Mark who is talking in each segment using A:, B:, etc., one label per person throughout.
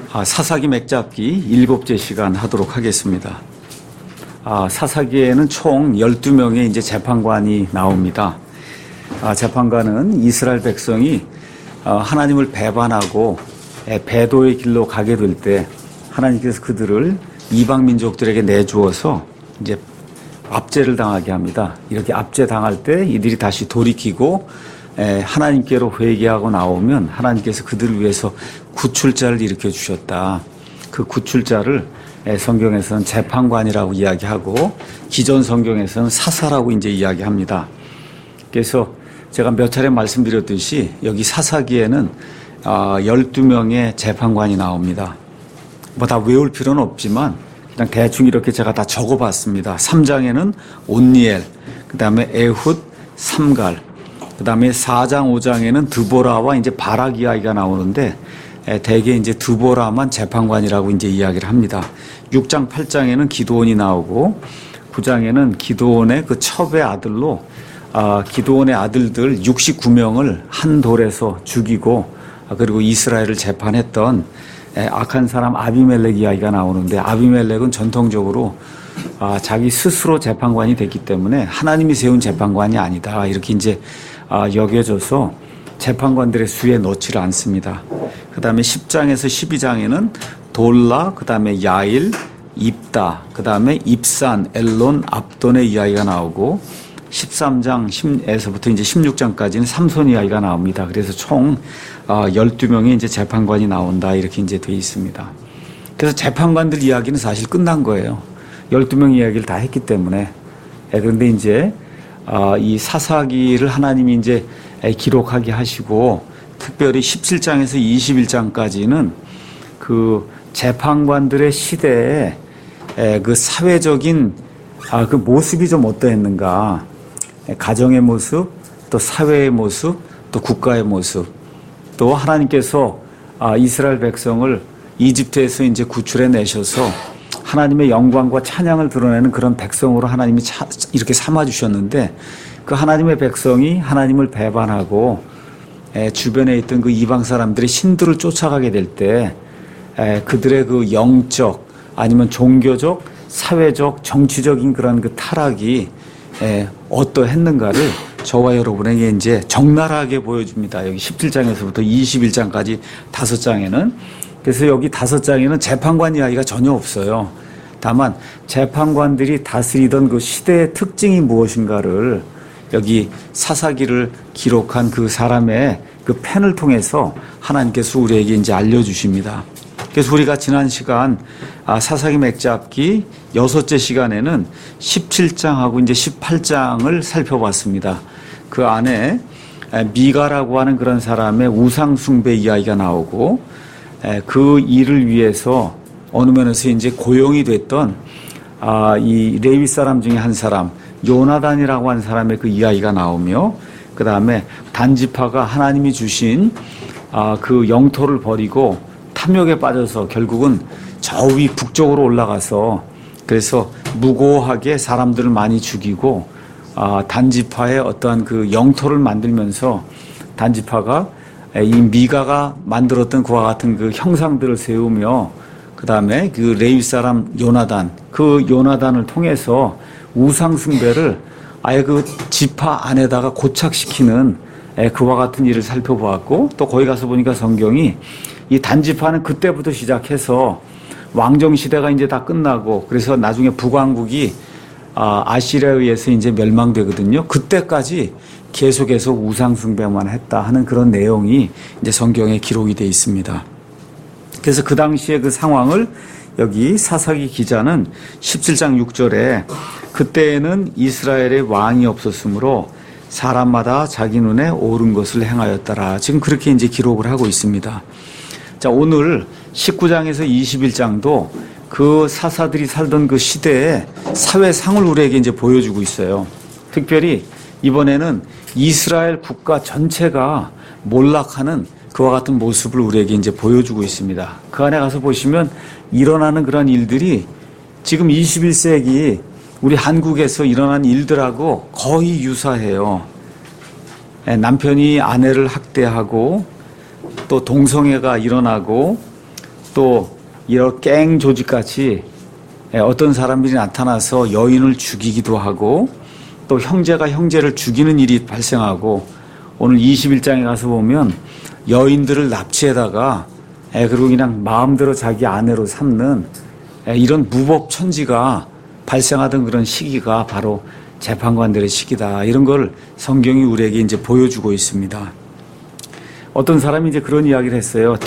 A: 사사기 맥잡기 7째 시간 하도록 하겠습니다. 사사기에는 총 12명의 이제 재판관이 나옵니다. 재판관은 이스라엘 백성이 하나님을 배반하고 배도의 길로 가게 될 때 하나님께서 그들을 이방 민족들에게 내주어서 이제 압제를 당하게 합니다. 이렇게 압제 당할 때 이들이 다시 돌이키고 하나님께로 회개하고 나오면 하나님께서 그들을 위해서 구출자를 일으켜 주셨다. 그 구출자를 성경에서는 재판관이라고 이야기하고 기존 성경에서는 사사라고 이제 이야기합니다. 그래서 제가 몇 차례 말씀드렸듯이 여기 사사기에는 12명의 재판관이 나옵니다. 뭐 다 외울 필요는 없지만 그냥 대충 이렇게 제가 다 적어봤습니다. 3장에는 온니엘, 그 다음에 에훗, 삼갈, 그 다음에 4장, 5장에는 드보라와 이제 바락 이야기가 나오는데 대개 이제 드보라만 재판관이라고 이제 이야기를 합니다. 6장, 8장에는 기드온이 나오고 9장에는 기드온의 그 첩의 아들로 기드온의 아들들 69명을 한 돌에서 죽이고 그리고 이스라엘을 재판했던 악한 사람 아비멜렉 이야기가 나오는데 아비멜렉은 전통적으로 자기 스스로 재판관이 됐기 때문에 하나님이 세운 재판관이 아니다 이렇게 이제 여겨져서 재판관들의 수에 넣지를 않습니다. 그 다음에 10장에서 12장에는 돌라, 그 다음에 야일, 입다, 그 다음에 입산, 엘론, 압돈의 이야기가 나오고 13장에서부터 이제 16장까지는 삼손 이야기가 나옵니다. 그래서 총 12명의 이제 재판관이 나온다 이렇게 이제 돼 있습니다. 그래서 재판관들 이야기는 사실 끝난 거예요. 12명 이야기를 다 했기 때문에. 그런데 이제 이 사사기를 하나님이 이제 기록하게 하시고 특별히 17장에서 21장까지는 그 재판관들의 시대에 그 사회적인 그 모습이 좀 어떠했는가. 가정의 모습, 또 사회의 모습, 또 국가의 모습, 또 하나님께서 이스라엘 백성을 이집트에서 이제 구출해 내셔서 하나님의 영광과 찬양을 드러내는 그런 백성으로 하나님이 이렇게 삼아주셨는데 그 하나님의 백성이 하나님을 배반하고 주변에 있던 그 이방 사람들의 신들을 쫓아가게 될 때 그들의 그 영적 아니면 종교적, 사회적, 정치적인 그런 그 타락이 어떠했는가를 저와 여러분에게 이제 적나라하게 보여줍니다. 여기 17장에서부터 21장까지 5장에는. 그래서 여기 5장에는 재판관 이야기가 전혀 없어요. 다만 재판관들이 다스리던 그 시대의 특징이 무엇인가를 여기 사사기를 기록한 그 사람의 그 펜을 통해서 하나님께서 우리에게 이제 알려주십니다. 그래서 우리가 지난 시간 사사기 맥잡기 6째 시간에는 17장하고 이제 18장을 살펴봤습니다. 그 안에 미가라고 하는 그런 사람의 우상숭배 이야기가 나오고 그 일을 위해서 어느 면에서 이제 고용이 됐던 이 레위 사람 중에 한 사람 요나단이라고 하는 사람의 그 이야기가 나오며 그 다음에 단지파가 하나님이 주신 그 영토를 버리고 탐욕에 빠져서 결국은 저 위 북쪽으로 올라가서 그래서 무고하게 사람들을 많이 죽이고 단지파의 어떠한 그 영토를 만들면서 단지파가 이 미가가 만들었던 그와 같은 그 형상들을 세우며 그 다음에 그 레위 사람 요나단 그 요나단을 통해서 우상 숭배를 아예 그 지파 안에다가 고착시키는 그와 같은 일을 살펴보았고 또 거기 가서 보니까 성경이 이 단지파는 그때부터 시작해서 왕정시대가 이제 다 끝나고 그래서 나중에 북왕국이 아시리아에 의해서 이제 멸망되거든요. 그때까지 계속해서 우상숭배만 했다 하는 그런 내용이 이제 성경에 기록이 되어 있습니다. 그래서 그 당시의 그 상황을 여기 사사기 기자는 17장 6절에 그때에는 이스라엘의 왕이 없었으므로 사람마다 자기 눈에 옳은 것을 행하였더라. 지금 그렇게 이제 기록을 하고 있습니다. 자, 오늘 19장에서 21장도 그 사사들이 살던 그 시대의 사회상을 우리에게 이제 보여주고 있어요. 특별히 이번에는 이스라엘 국가 전체가 몰락하는 그와 같은 모습을 우리에게 이제 보여주고 있습니다. 그 안에 가서 보시면 일어나는 그런 일들이 지금 21세기 우리 한국에서 일어난 일들하고 거의 유사해요. 남편이 아내를 학대하고 또 동성애가 일어나고 또 이런 갱 조직같이 어떤 사람들이 나타나서 여인을 죽이기도 하고 또 형제가 형제를 죽이는 일이 발생하고 오늘 21장에 가서 보면 여인들을 납치해다가 그리고 그냥 마음대로 자기 아내로 삼는 이런 무법천지가 발생하던 그런 시기가 바로 재판관들의 시기다. 이런 걸 성경이 우리에게 이제 보여주고 있습니다. 어떤 사람이 이제 그런 이야기를 했어요.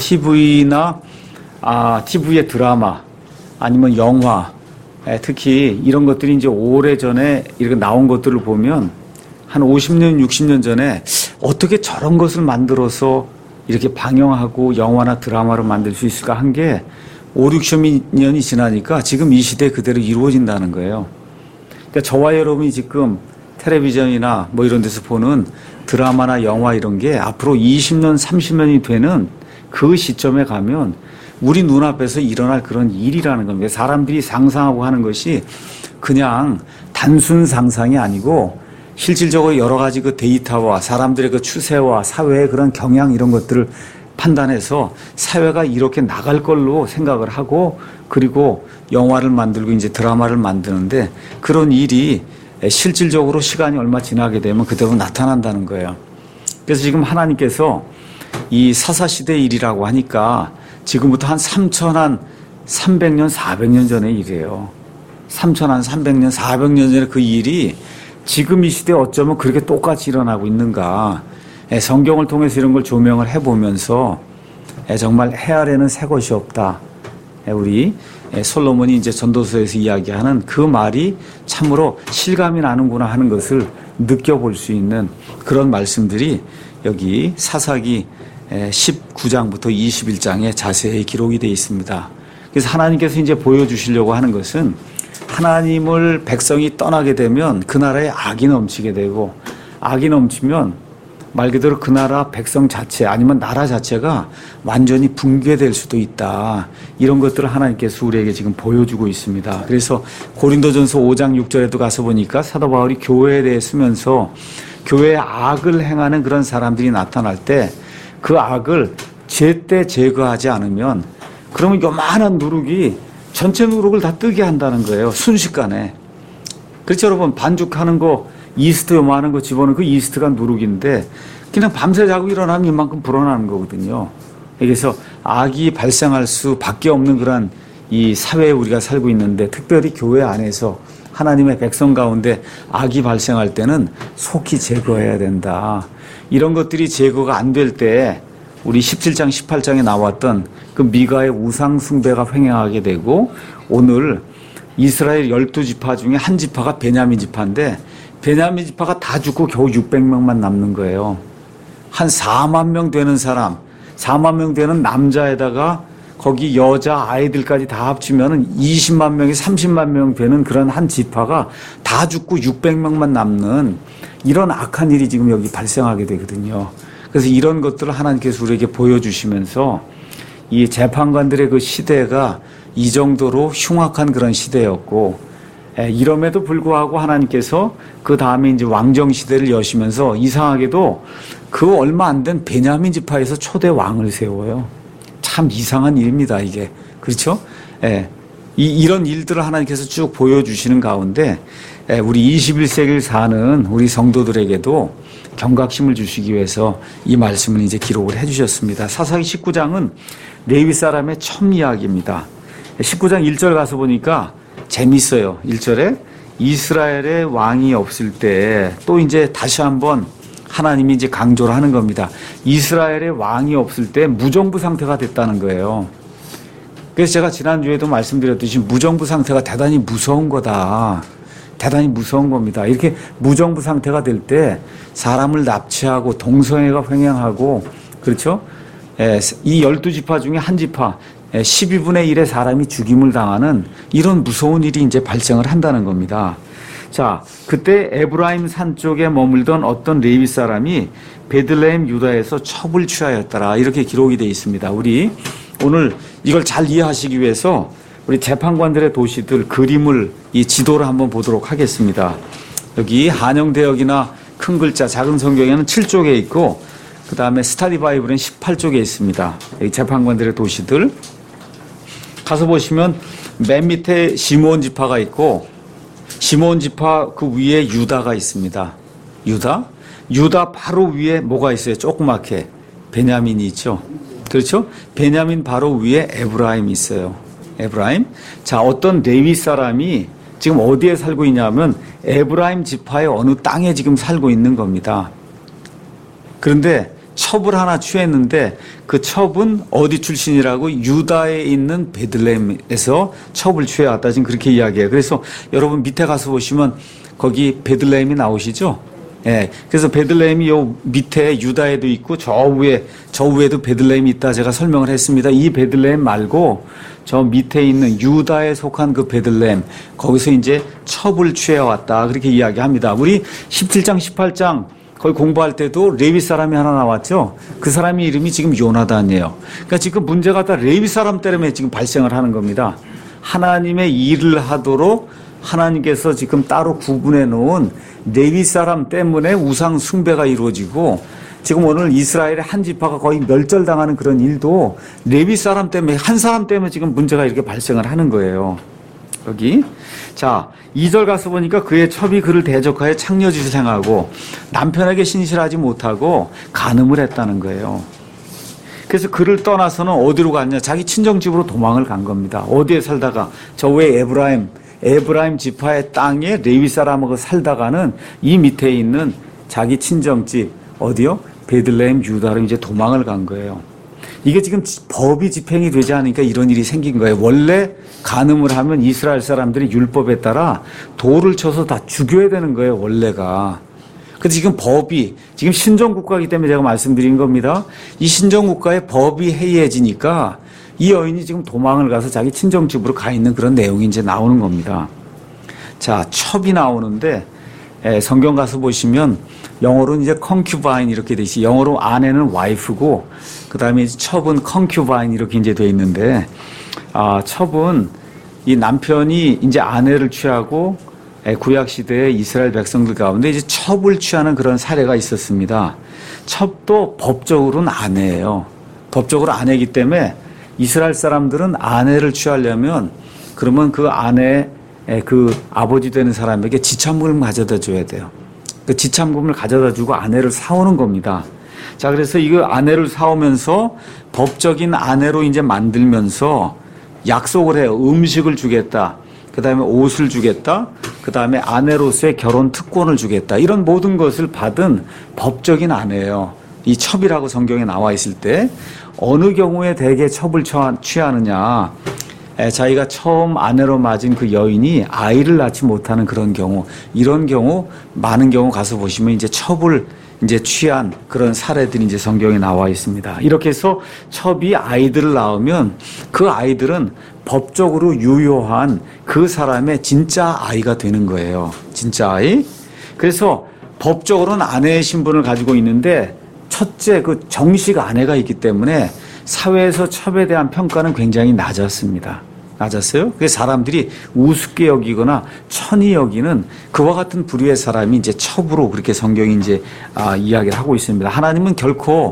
A: TV의 드라마 아니면 영화, 특히 이런 것들이 이제 오래전에 이렇게 나온 것들을 보면 한 50년, 60년 전에 어떻게 저런 것을 만들어서 이렇게 방영하고 영화나 드라마로 만들 수 있을까 한 게 5, 60년이 지나니까 지금 이 시대에 그대로 이루어진다는 거예요. 그러니까 저와 여러분이 지금 텔레비전이나 뭐 이런 데서 보는 드라마나 영화 이런 게 앞으로 20년, 30년이 되는 그 시점에 가면 우리 눈앞에서 일어날 그런 일이라는 겁니다. 사람들이 상상하고 하는 것이 그냥 단순 상상이 아니고 실질적으로 여러 가지 그 데이터와 사람들의 그 추세와 사회의 그런 경향 이런 것들을 판단해서 사회가 이렇게 나갈 걸로 생각을 하고 그리고 영화를 만들고 이제 드라마를 만드는데 그런 일이 실질적으로 시간이 얼마 지나게 되면 그대로 나타난다는 거예요. 그래서 지금 하나님께서 이 사사시대 일이라고 하니까 지금부터 한 3,300년, 400년 전의 일이에요. 3,300년, 400년 전에 그 일이 지금 이 시대에 어쩌면 그렇게 똑같이 일어나고 있는가. 성경을 통해서 이런 걸 조명을 해보면서 정말 해 아래는 새 것이 없다. 우리 솔로몬이 이제 전도서에서 이야기하는 그 말이 참으로 실감이 나는구나 하는 것을 느껴볼 수 있는 그런 말씀들이 여기 사사기 19장부터 21장에 자세히 기록이 되어 있습니다. 그래서 하나님께서 이제 보여주시려고 하는 것은 하나님을 백성이 떠나게 되면 그 나라에 악이 넘치게 되고 악이 넘치면 말 그대로 그 나라 백성 자체 아니면 나라 자체가 완전히 붕괴될 수도 있다. 이런 것들을 하나님께서 우리에게 지금 보여주고 있습니다. 그래서 고린도전서 5장 6절에도 가서 보니까 사도 바울이 교회에 대해 쓰면서 교회에 악을 행하는 그런 사람들이 나타날 때 그 악을 제때 제거하지 않으면 그러면 요만한 누룩이 전체 누룩을 다 뜨게 한다는 거예요. 순식간에. 그렇죠, 여러분. 반죽하는 거 이스트 요만한 거 집어넣은 그 이스트가 누룩인데 그냥 밤새 자고 일어나면 이만큼 불어나는 거거든요. 그래서 악이 발생할 수밖에 없는 그런 이 사회에 우리가 살고 있는데 특별히 교회 안에서 하나님의 백성 가운데 악이 발생할 때는 속히 제거해야 된다. 이런 것들이 제거가 안 될 때 우리 17장 18장에 나왔던 그 미가의 우상 숭배가 횡행하게 되고 오늘 이스라엘 12지파 중에 한 지파가 베냐민 지파인데 베냐민 지파가 다 죽고 겨우 600명만 남는 거예요. 한 4만 명 되는 사람, 4만 명 되는 남자에다가 거기 여자 아이들까지 다 합치면 20만 명이 30만 명 되는 그런 한 지파가 다 죽고 600명만 남는 이런 악한 일이 지금 여기 발생하게 되거든요. 그래서 이런 것들을 하나님께서 우리에게 보여주시면서 이 재판관들의 그 시대가 이 정도로 흉악한 그런 시대였고 이럼에도 불구하고 하나님께서 그 다음에 이제 왕정 시대를 여시면서 이상하게도 그 얼마 안 된 베냐민 지파에서 초대 왕을 세워요. 참 이상한 일입니다, 이게. 그렇죠? 이런 일들을 하나님께서 쭉 보여주시는 가운데 우리 21세기를 사는 우리 성도들에게도 경각심을 주시기 위해서 이 말씀을 이제 기록을 해 주셨습니다. 사사기 19장은 레위 사람의 첫 이야기입니다. 19장 1절 가서 보니까 재밌어요. 1절에 이스라엘의 왕이 없을 때 또 이제 다시 한번 하나님이 이제 강조를 하는 겁니다. 이스라엘의 왕이 없을 때 무정부 상태가 됐다는 거예요. 그래서 제가 지난주에도 말씀드렸듯이 무정부 상태가 대단히 무서운 거다. 대단히 무서운 겁니다. 이렇게 무정부 상태가 될 때 사람을 납치하고 동성애가 횡행하고 그렇죠? 이 12지파 중에 한 지파 12분의 1의 사람이 죽임을 당하는 이런 무서운 일이 이제 발생을 한다는 겁니다. 자, 그때 에브라임 산 쪽에 머물던 어떤 레위 사람이 베들레헴 유다에서 첩을 취하였더라. 이렇게 기록이 되어 있습니다. 우리 오늘 이걸 잘 이해하시기 위해서 우리 재판관들의 도시들 그림을 이 지도를 한번 보도록 하겠습니다. 여기 한영대역이나 큰 글자 작은 성경에는 7쪽에 있고 그 다음에 스타디 바이블은 18쪽에 있습니다. 여기 재판관들의 도시들. 가서 보시면 맨 밑에 시므온 지파가 있고 시므온 지파 그 위에 유다가 있습니다. 유다 바로 위에 뭐가 있어요? 조그맣게 베냐민이 있죠. 그렇죠? 베냐민 바로 위에 에브라임이 있어요. 에브라임. 자, 어떤 레위 사람이 지금 어디에 살고 있냐면 에브라임 지파의 어느 땅에 지금 살고 있는 겁니다. 그런데 첩을 하나 취했는데 그 첩은 어디 출신이라고? 유다에 있는 베들레헴에서 첩을 취해왔다. 지금 그렇게 이야기해요. 그래서 여러분 밑에 가서 보시면 거기 베들레헴이 나오시죠? 예. 그래서 베들레헴이 요 밑에 유다에도 있고 저 위에도 베들레헴이 있다. 제가 설명을 했습니다. 이 베들레헴 말고 저 밑에 있는 유다에 속한 그 베들레헴, 거기서 이제 첩을 취해왔다. 그렇게 이야기합니다. 우리 17장, 18장 거기 공부할 때도 레위 사람이 하나 나왔죠. 그 사람의 이름이 지금 요나단이에요. 그러니까 지금 문제가 다 레위 사람 때문에 지금 발생을 하는 겁니다. 하나님의 일을 하도록 하나님께서 지금 따로 구분해 놓은 레위 사람 때문에 우상 숭배가 이루어지고 지금 오늘 이스라엘의 한 지파가 거의 멸절당하는 그런 일도 레위 사람 때문에, 한 사람 때문에 지금 문제가 이렇게 발생을 하는 거예요. 여기. 자, 2절 가서 보니까 그의 첩이 그를 대적하여 창녀짓을 행하고 남편에게 신실하지 못하고 간음을 했다는 거예요. 그래서 그를 떠나서는 어디로 갔냐? 자기 친정집으로 도망을 간 겁니다. 어디에 살다가? 저 외에 에브라임 지파의 땅에 레위 사람하고 살다가는 이 밑에 있는 자기 친정집, 어디요? 베들레헴 유다로 이제 도망을 간 거예요. 이게 지금 법이 집행이 되지 않으니까 이런 일이 생긴 거예요. 원래 간음을 하면 이스라엘 사람들이 율법에 따라 돌을 쳐서 다 죽여야 되는 거예요, 원래가. 근데 지금 법이, 지금 신정국가이기 때문에 제가 말씀드린 겁니다. 이 신정국가의 법이 해이해지니까 이 여인이 지금 도망을 가서 자기 친정집으로 가 있는 그런 내용이 이제 나오는 겁니다. 자, 첩이 나오는데, 성경 가서 보시면 영어로는 이제 concubine 이렇게 돼 있어요. 영어로 아내는 wife고, 그 다음에 첩은 concubine 이렇게 이제 돼 있는데, 첩은 이 남편이 이제 아내를 취하고, 구약시대의 이스라엘 백성들 가운데 이제 첩을 취하는 그런 사례가 있었습니다. 첩도 법적으로는 아내예요. 법적으로 아내이기 때문에 이스라엘 사람들은 아내를 취하려면 그러면 그 아내의 그 아버지 되는 사람에게 지참금을 가져다 줘야 돼요. 그 지참금을 가져다 주고 아내를 사오는 겁니다. 자, 그래서 이거 아내를 사오면서 법적인 아내로 이제 만들면서 약속을 해요. 음식을 주겠다. 그 다음에 옷을 주겠다. 그 다음에 아내로서의 결혼 특권을 주겠다. 이런 모든 것을 받은 법적인 아내예요. 이 첩이라고 성경에 나와 있을 때 어느 경우에 대개 첩을 취하느냐. 자기가 처음 아내로 맞은 그 여인이 아이를 낳지 못하는 그런 경우, 이런 경우 많은 경우 가서 보시면 이제 첩을 이제 취한 그런 사례들이 이제 성경에 나와 있습니다. 이렇게 해서 첩이 아이들을 낳으면 그 아이들은 법적으로 유효한 그 사람의 진짜 아이가 되는 거예요. 진짜 아이. 그래서 법적으로는 아내의 신분을 가지고 있는데 첫째 그 정식 아내가 있기 때문에 사회에서 첩에 대한 평가는 굉장히 낮았습니다. 낮았어요. 그래서 사람들이 우습게 여기거나 천히 여기는 그와 같은 부류의 사람이 이제 첩으로 그렇게 성경이 이제 이야기를 하고 있습니다. 하나님은 결코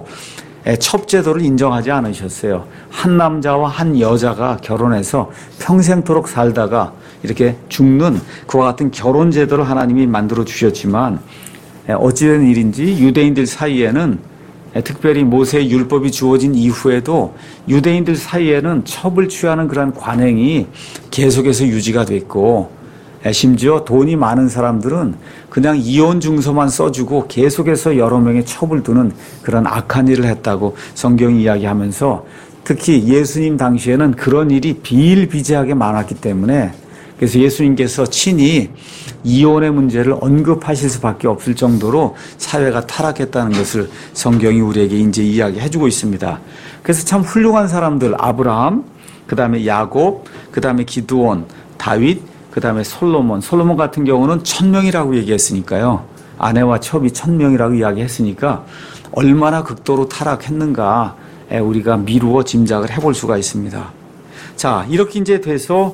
A: 첩제도를 인정하지 않으셨어요. 한 남자와 한 여자가 결혼해서 평생토록 살다가 이렇게 죽는 그와 같은 결혼제도를 하나님이 만들어 주셨지만 어찌된 일인지 유대인들 사이에는 특별히 모세의 율법이 주어진 이후에도 유대인들 사이에는 첩을 취하는 그런 관행이 계속해서 유지가 됐고 심지어 돈이 많은 사람들은 그냥 이혼 증서만 써주고 계속해서 여러 명의 첩을 두는 그런 악한 일을 했다고 성경이 이야기하면서 특히 예수님 당시에는 그런 일이 비일비재하게 많았기 때문에 그래서 예수님께서 친히 이혼의 문제를 언급하실 수밖에 없을 정도로 사회가 타락했다는 것을 성경이 우리에게 이제 이야기해주고 있습니다. 그래서 참 훌륭한 사람들, 아브라함, 그 다음에 야곱, 그 다음에 기드온, 다윗, 그 다음에 솔로몬 같은 경우는 1000명이라고 얘기했으니까요. 아내와 첩이 1000명이라고 이야기했으니까 얼마나 극도로 타락했는가 우리가 미루어 짐작을 해볼 수가 있습니다. 자, 이렇게 이제 돼서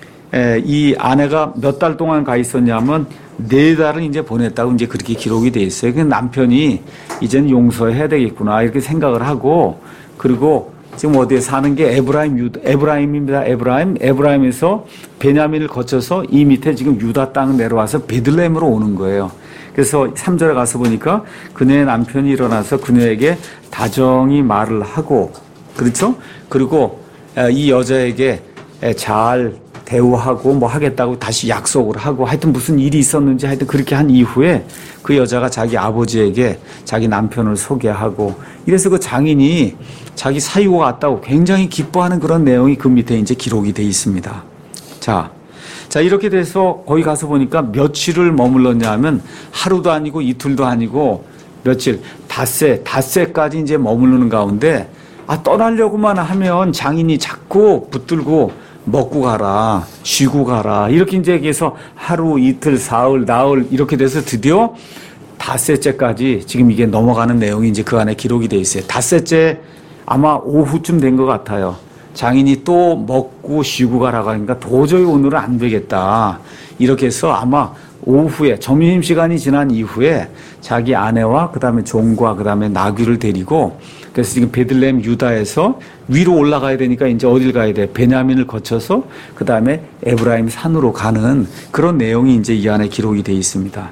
A: 이 아내가 몇 달 동안 가 있었냐면 4달을 이제 보냈다고 이제 그렇게 기록이 돼 있어요. 그 남편이 이제는 용서해야 되겠구나 이렇게 생각을 하고 그리고 지금 어디에 사는 게 에브라임입니다. 에브라임에서 베냐민을 거쳐서 이 밑에 지금 유다 땅 내려와서 베들레헴으로 오는 거예요. 그래서 3절에 가서 보니까 그녀의 남편이 일어나서 그녀에게 다정히 말을 하고, 그렇죠? 그리고 이 여자에게 잘 대우하고 뭐 하겠다고 다시 약속을 하고, 하여튼 무슨 일이 있었는지 하여튼 그렇게 한 이후에 그 여자가 자기 아버지에게 자기 남편을 소개하고, 이래서 그 장인이 자기 사유가 왔다고 굉장히 기뻐하는 그런 내용이 그 밑에 이제 기록이 돼 있습니다. 자, 이렇게 돼서 거기 가서 보니까 며칠을 머물렀냐 하면 하루도 아니고 이틀도 아니고 며칠, 닷새까지 이제 머무르는 가운데, 떠나려고만 하면 장인이 자꾸 붙들고 먹고 가라, 쉬고 가라, 이렇게 이제 해서 하루, 이틀, 사흘, 나흘 이렇게 돼서 드디어 닷새째까지 지금 이게 넘어가는 내용이 이제 그 안에 기록이 돼 있어요. 닷새째 아마 오후쯤 된 것 같아요. 장인이 또 먹고 쉬고 가라고 하니까 도저히 오늘은 안 되겠다. 이렇게 해서 아마 오후에 점심시간이 지난 이후에 자기 아내와 그 다음에 종과 그 다음에 나귀를 데리고, 그래서 지금 베들레헴 유다에서 위로 올라가야 되니까 이제 어딜 가야 돼? 베냐민을 거쳐서 그 다음에 에브라임 산으로 가는 그런 내용이 이제 이 안에 기록이 되어 있습니다.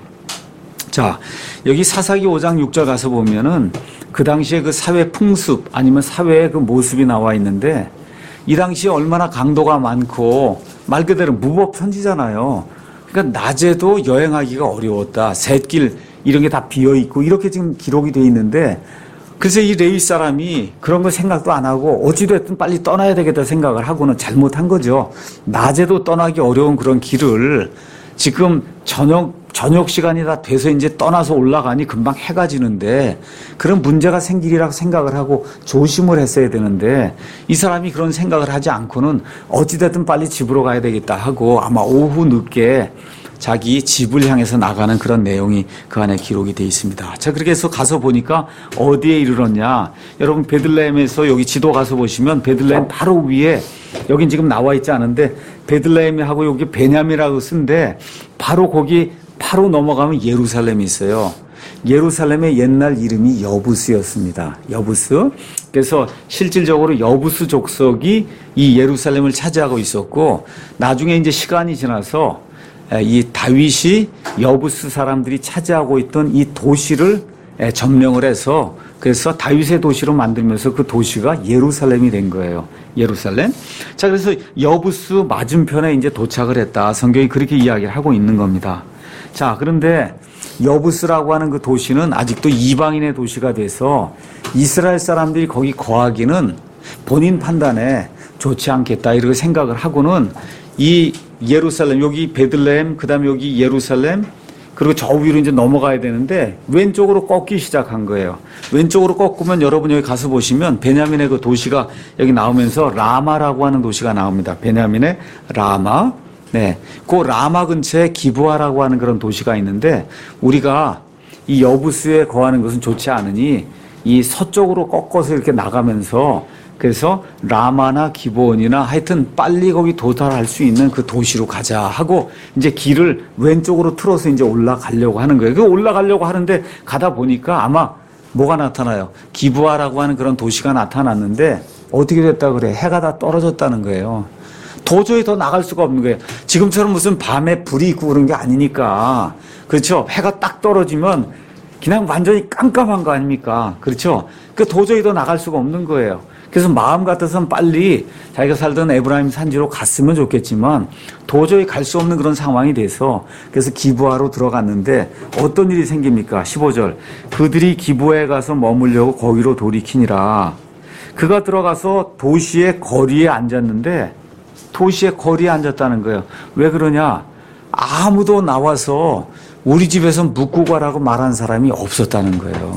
A: 자, 여기 사사기 5장 6절 가서 보면은 그 당시에 그 사회 풍습 아니면 사회의 그 모습이 나와 있는데, 이 당시에 얼마나 강도가 많고 말 그대로 무법천지잖아요. 그러니까 낮에도 여행하기가 어려웠다. 샛길 이런 게 다 비어있고 이렇게 지금 기록이 돼 있는데, 그래서 이 레위 사람이 그런 거 생각도 안 하고 어찌됐든 빨리 떠나야 되겠다 생각을 하고는 잘못한 거죠. 낮에도 떠나기 어려운 그런 길을 지금 저녁 시간이 다 돼서 이제 떠나서 올라가니 금방 해가 지는데 그런 문제가 생기리라고 생각을 하고 조심을 했어야 되는데, 이 사람이 그런 생각을 하지 않고는 어찌됐든 빨리 집으로 가야 되겠다 하고 아마 오후 늦게 자기 집을 향해서 나가는 그런 내용이 그 안에 기록이 되어 있습니다. 자, 그렇게 해서 가서 보니까 어디에 이르렀냐. 여러분 베들레헴에서 여기 지도 가서 보시면 베들레헴 바로 위에, 여긴 지금 나와 있지 않은데 베들레헴하고 여기 베냐민이라고 쓴데 바로 거기 바로 넘어가면 예루살렘이 있어요. 예루살렘의 옛날 이름이 여부스였습니다. 여부스. 그래서 실질적으로 여부스 족속이 이 예루살렘을 차지하고 있었고, 나중에 이제 시간이 지나서 이 다윗이 여부스 사람들이 차지하고 있던 이 도시를 점령을 해서, 그래서 다윗의 도시로 만들면서 그 도시가 예루살렘이 된 거예요. 예루살렘. 자, 그래서 여부스 맞은편에 이제 도착을 했다. 성경이 그렇게 이야기를 하고 있는 겁니다. 자, 그런데 여부스라고 하는 그 도시는 아직도 이방인의 도시가 돼서 이스라엘 사람들이 거기 거하기는 본인 판단에 좋지 않겠다 이렇게 생각을 하고는 이 예루살렘, 여기 베들레헴, 그 다음에 여기 예루살렘, 그리고 저 위로 이제 넘어가야 되는데 왼쪽으로 꺾기 시작한 거예요. 왼쪽으로 꺾으면 여러분 여기 가서 보시면 베냐민의 그 도시가 여기 나오면서 라마라고 하는 도시가 나옵니다. 베냐민의 라마. 네. 그 라마 근처에 기브아라고 하는 그런 도시가 있는데, 우리가 이 여부스에 거하는 것은 좋지 않으니 이 서쪽으로 꺾어서 이렇게 나가면서, 그래서 라마나 기브온이나 하여튼 빨리 거기 도달할 수 있는 그 도시로 가자 하고 이제 길을 왼쪽으로 틀어서 이제 올라가려고 하는 거예요. 그 올라가려고 하는데 가다 보니까 아마 뭐가 나타나요? 기브아라고 하는 그런 도시가 나타났는데 어떻게 됐다 그래? 해가 다 떨어졌다는 거예요. 도저히 더 나갈 수가 없는 거예요. 지금처럼 무슨 밤에 불이 있고 그런 게 아니니까. 그렇죠? 해가 딱 떨어지면 그냥 완전히 깜깜한 거 아닙니까? 그렇죠? 그 도저히 더 나갈 수가 없는 거예요. 그래서 마음 같아서는 빨리 자기가 살던 에브라임 산지로 갔으면 좋겠지만 도저히 갈 수 없는 그런 상황이 돼서, 그래서 기브아로 들어갔는데 어떤 일이 생깁니까? 15절. 그들이 기브아에 가서 머물려고 거기로 돌이키니라. 그가 들어가서 도시의 거리에 앉았는데, 도시의 거리에 앉았다는 거예요. 왜 그러냐? 아무도 나와서 우리 집에서 묵고 가라고 말한 사람이 없었다는 거예요.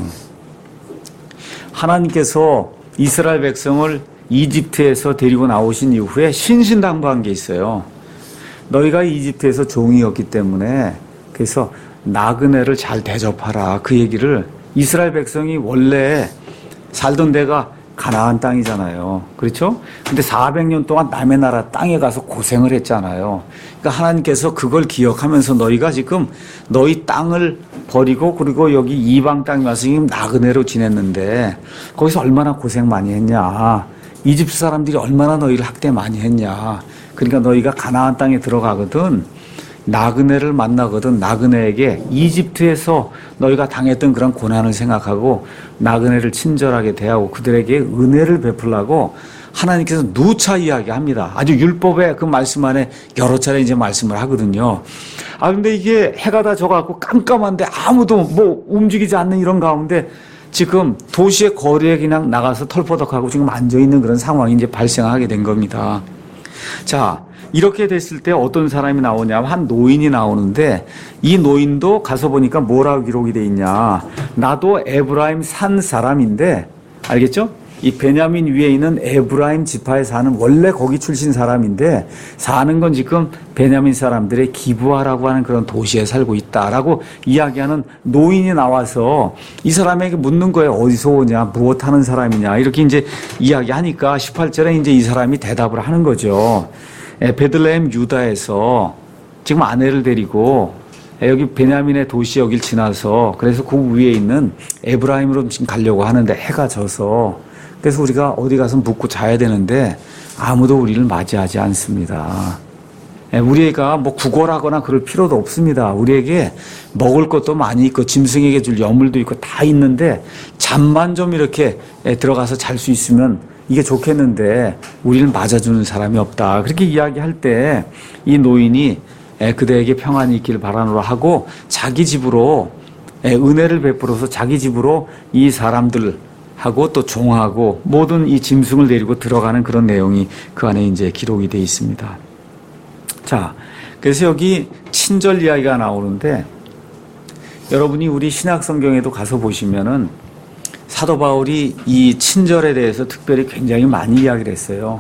A: 하나님께서 이스라엘 백성을 이집트에서 데리고 나오신 이후에 신신당부한 게 있어요. 너희가 이집트에서 종이었기 때문에 그래서 나그네를 잘 대접하라. 그 얘기를, 이스라엘 백성이 원래 살던 데가 가나안 땅이잖아요. 그렇죠? 근데 400년 동안 남의 나라 땅에 가서 고생을 했잖아요. 그러니까 하나님께서 그걸 기억하면서 너희가 지금 너희 땅을 버리고 그리고 여기 이방 땅에 와서 지금 나그네로 지냈는데 거기서 얼마나 고생 많이 했냐. 이집트 사람들이 얼마나 너희를 학대 많이 했냐. 그러니까 너희가 가나안 땅에 들어가거든 나그네를 만나거든 나그네에게 이집트에서 너희가 당했던 그런 고난을 생각하고 나그네를 친절하게 대하고 그들에게 은혜를 베풀라고 하나님께서 누차 이야기합니다. 아주 율법의 그 말씀 안에 여러 차례 이제 말씀을 하거든요. 근데 이게 해가 다 져갖고 깜깜한데 아무도 뭐 움직이지 않는 이런 가운데 지금 도시의 거리에 그냥 나가서 털퍼덕하고 지금 앉아있는 그런 상황이 이제 발생하게 된 겁니다. 자, 이렇게 됐을 때 어떤 사람이 나오냐면 한 노인이 나오는데 이 노인도 가서 보니까 뭐라고 기록이 돼 있냐. 나도 에브라임 산 사람인데 알겠죠? 이 베냐민 위에 있는 에브라임 지파에 사는 원래 거기 출신 사람인데 사는 건 지금 베냐민 사람들의 기브아라고 하는 그런 도시에 살고 있다라고 이야기하는 노인이 나와서 이 사람에게 묻는 거예요. 어디서 오냐, 무엇 하는 사람이냐 이렇게 이제 이야기하니까 18절에 이제 이 사람이 대답을 하는 거죠. 베들레헴 유다에서 지금 아내를 데리고 여기 베냐민의 도시 여길 지나서 그래서 그 위에 있는 에브라임으로 지금 가려고 하는데 해가 져서 그래서 우리가 어디 가서 묵고 자야 되는데 아무도 우리를 맞이하지 않습니다. 우리가 뭐 구걸하거나 그럴 필요도 없습니다. 우리에게 먹을 것도 많이 있고 짐승에게 줄 여물도 있고 다 있는데 잠만 좀 이렇게 들어가서 잘 수 있으면 이게 좋겠는데 우리를 맞아주는 사람이 없다. 그렇게 이야기할 때 이 노인이 그대에게 평안이 있기를 바라노라 하고 자기 집으로 은혜를 베풀어서 자기 집으로 이 사람들 하고 또 종하고 모든 이 짐승을 데리고 들어가는 그런 내용이 그 안에 이제 기록이 되어 있습니다. 자, 그래서 여기 친절 이야기가 나오는데 여러분이 우리 신약 성경에도 가서 보시면은 사도 바울이 이 친절에 대해서 특별히 굉장히 많이 이야기를 했어요.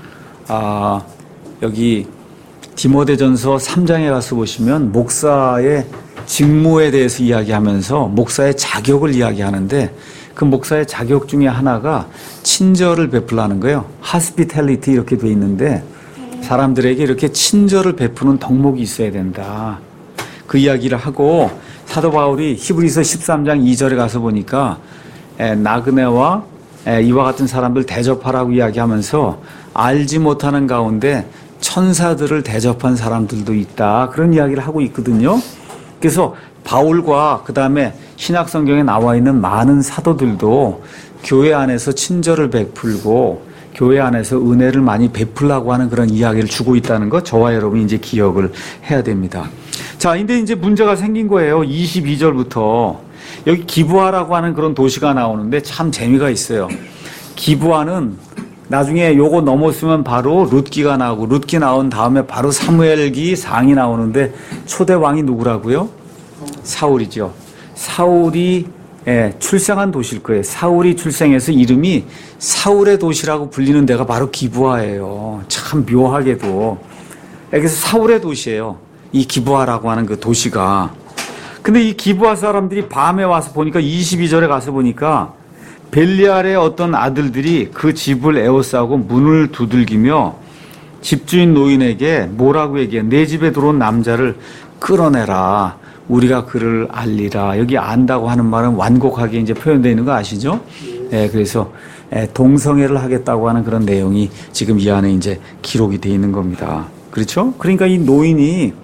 A: 여기 디모데전서 3장에 가서 보시면 목사의 직무에 대해서 이야기하면서 목사의 자격을 이야기하는데 그 목사의 자격 중에 하나가 친절을 베풀라는 거예요. hospitality 이렇게 돼 있는데 사람들에게 이렇게 친절을 베푸는 덕목이 있어야 된다. 그 이야기를 하고 사도 바울이 히브리서 13장 2절에 가서 보니까 나그네와 이와 같은 사람들 대접하라고 이야기하면서 알지 못하는 가운데 천사들을 대접한 사람들도 있다. 그런 이야기를 하고 있거든요. 그래서 바울과 그 다음에 신약 성경에 나와 있는 많은 사도들도 교회 안에서 친절을 베풀고 교회 안에서 은혜를 많이 베풀라고 하는 그런 이야기를 주고 있다는 거 저와 여러분이 이제 기억을 해야 됩니다. 자, 근데 이제 문제가 생긴 거예요. 22절부터 여기 기브아라고 하는 그런 도시가 나오는데 참 재미가 있어요. 기브아는 나중에 요거 넘었으면 바로 룻기가 나오고 룻기 나온 다음에 바로 사무엘기 상이 나오는데 초대 왕이 누구라고요? 사울이죠. 사울이 출생한 도시일 거예요. 사울이 출생해서 이름이 사울의 도시라고 불리는 데가 바로 기브아예요. 참 묘하게도. 그래서 사울의 도시예요. 이 기브아라고 하는 그 도시가. 근데 이 기브아 사람들이 밤에 와서 보니까 22절에 가서 보니까 벨리알의 어떤 아들들이 그 집을 에워싸고 문을 두들기며 집주인 노인에게 뭐라고 얘기해? 내 집에 들어온 남자를 끌어내라. 우리가 그를 알리라. 여기 안다고 하는 말은 완곡하게 이제 표현되어 있는 거 아시죠? 그래서 동성애를 하겠다고 하는 그런 내용이 지금 이 안에 이제 기록이 되어 있는 겁니다. 그렇죠? 그러니까 이 노인이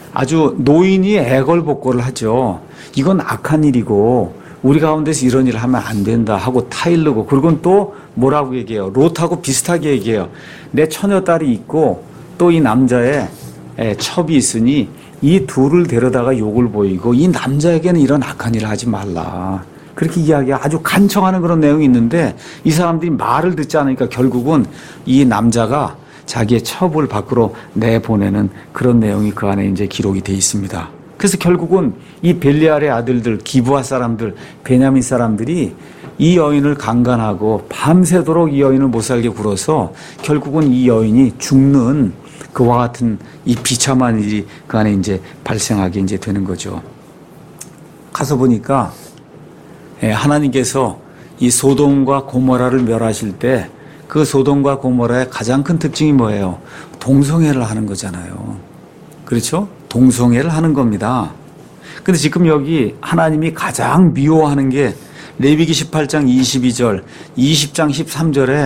A: 애걸복걸을 하죠. 이건 악한 일이고 우리 가운데서 이런 일을 하면 안 된다 하고 타일르고 그리고 또 뭐라고 얘기해요? 롯하고 비슷하게 얘기해요. 내 처녀딸이 있고 또 이 남자의 첩이 있으니 이 둘을 데려다가 욕을 보이고 이 남자에게는 이런 악한 일을 하지 말라. 그렇게 이야기 아주 간청하는 그런 내용이 있는데 이 사람들이 말을 듣지 않으니까 결국은 이 남자가 자기의 첩을 밖으로 내보내는 그런 내용이 그 안에 이제 기록이 돼 있습니다. 그래서 결국은 이 벨리알의 아들들, 기브아 사람들, 베냐민 사람들이 이 여인을 강간하고 밤새도록 이 여인을 못살게 굴어서 결국은 이 여인이 죽는 그와 같은 이 비참한 일이 그 안에 이제 발생하게 이제 되는 거죠. 가서 보니까 하나님께서 이 소돔과 고모라를 멸하실 때 그 소돔과 고모라의 가장 큰 특징이 뭐예요? 동성애를 하는 거잖아요. 그렇죠? 동성애를 하는 겁니다. 근데 지금 여기 하나님이 가장 미워하는 게 레위기 18장 22절, 20장 13절에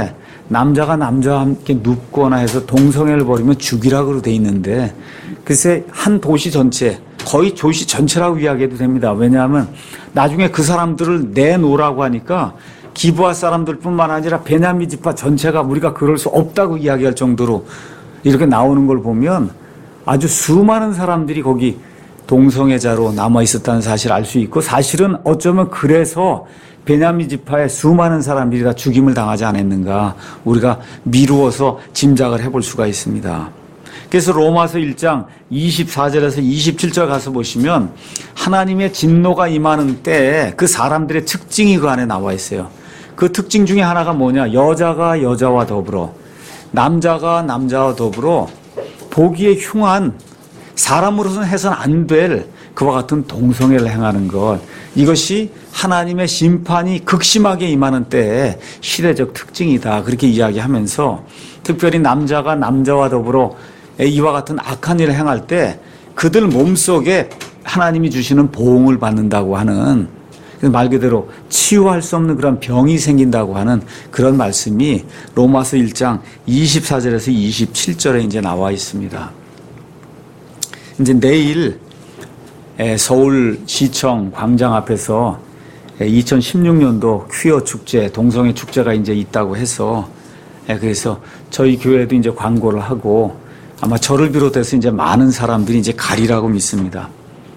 A: 남자가 남자와 함께 눕거나 해서 동성애를 벌이면 죽이라고 돼 있는데 글쎄 한 도시 전체 거의 도시 전체라고 이야기해도 됩니다. 왜냐하면 나중에 그 사람들을 내놓으라고 하니까 기부할 사람들뿐만 아니라 베냐민 지파 전체가 우리가 그럴 수 없다고 이야기할 정도로 이렇게 나오는 걸 보면 아주 수많은 사람들이 거기 동성애자로 남아 있었다는 사실을 알 수 있고 사실은 어쩌면 그래서 베냐민 지파의 수많은 사람들이 다 죽임을 당하지 않았는가 우리가 미루어서 짐작을 해볼 수가 있습니다. 그래서 로마서 1장 24절에서 27절 가서 보시면 하나님의 진노가 임하는 때에 그 사람들의 특징이 그 안에 나와 있어요. 그 특징 중에 하나가 뭐냐? 여자가 여자와 더불어 남자가 남자와 더불어 보기에 흉한 사람으로서는 해서는 안 될 그와 같은 동성애를 행하는 것 이것이 하나님의 심판이 극심하게 임하는 때의 시대적 특징이다 그렇게 이야기하면서 특별히 남자가 남자와 더불어 이와 같은 악한 일을 행할 때 그들 몸속에 하나님이 주시는 보응을 받는다고 하는 말 그대로 치유할 수 없는 그런 병이 생긴다고 하는 그런 말씀이 로마서 1장 24절에서 27절에 이제 나와 있습니다. 이제 내일 서울시청 광장 앞에서 2016년도 퀴어 축제, 동성애 축제가 이제 있다고 해서 그래서 저희 교회도 이제 광고를 하고 아마 저를 비롯해서 이제 많은 사람들이 이제 가리라고 믿습니다.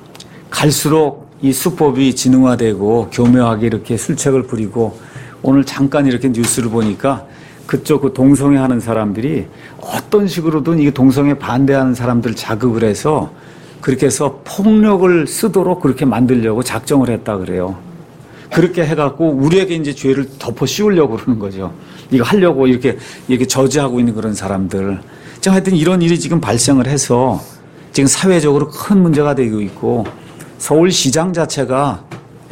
A: 갈수록 이 수법이 진흥화되고 교묘하게 이렇게 술책을 부리고 오늘 잠깐 이렇게 뉴스를 보니까 그쪽 그 동성애 하는 사람들이 어떤 식으로든 이게 동성애 반대하는 사람들 자극을 해서 그렇게 해서 폭력을 쓰도록 그렇게 만들려고 작정을 했다 그래요. 그렇게 해갖고 우리에게 이제 죄를 덮어 씌우려고 그러는 거죠. 이거 하려고 이렇게 저지하고 있는 그런 사람들. 하여튼 이런 일이 지금 발생을 해서 지금 사회적으로 큰 문제가 되고 있고 서울시장 자체가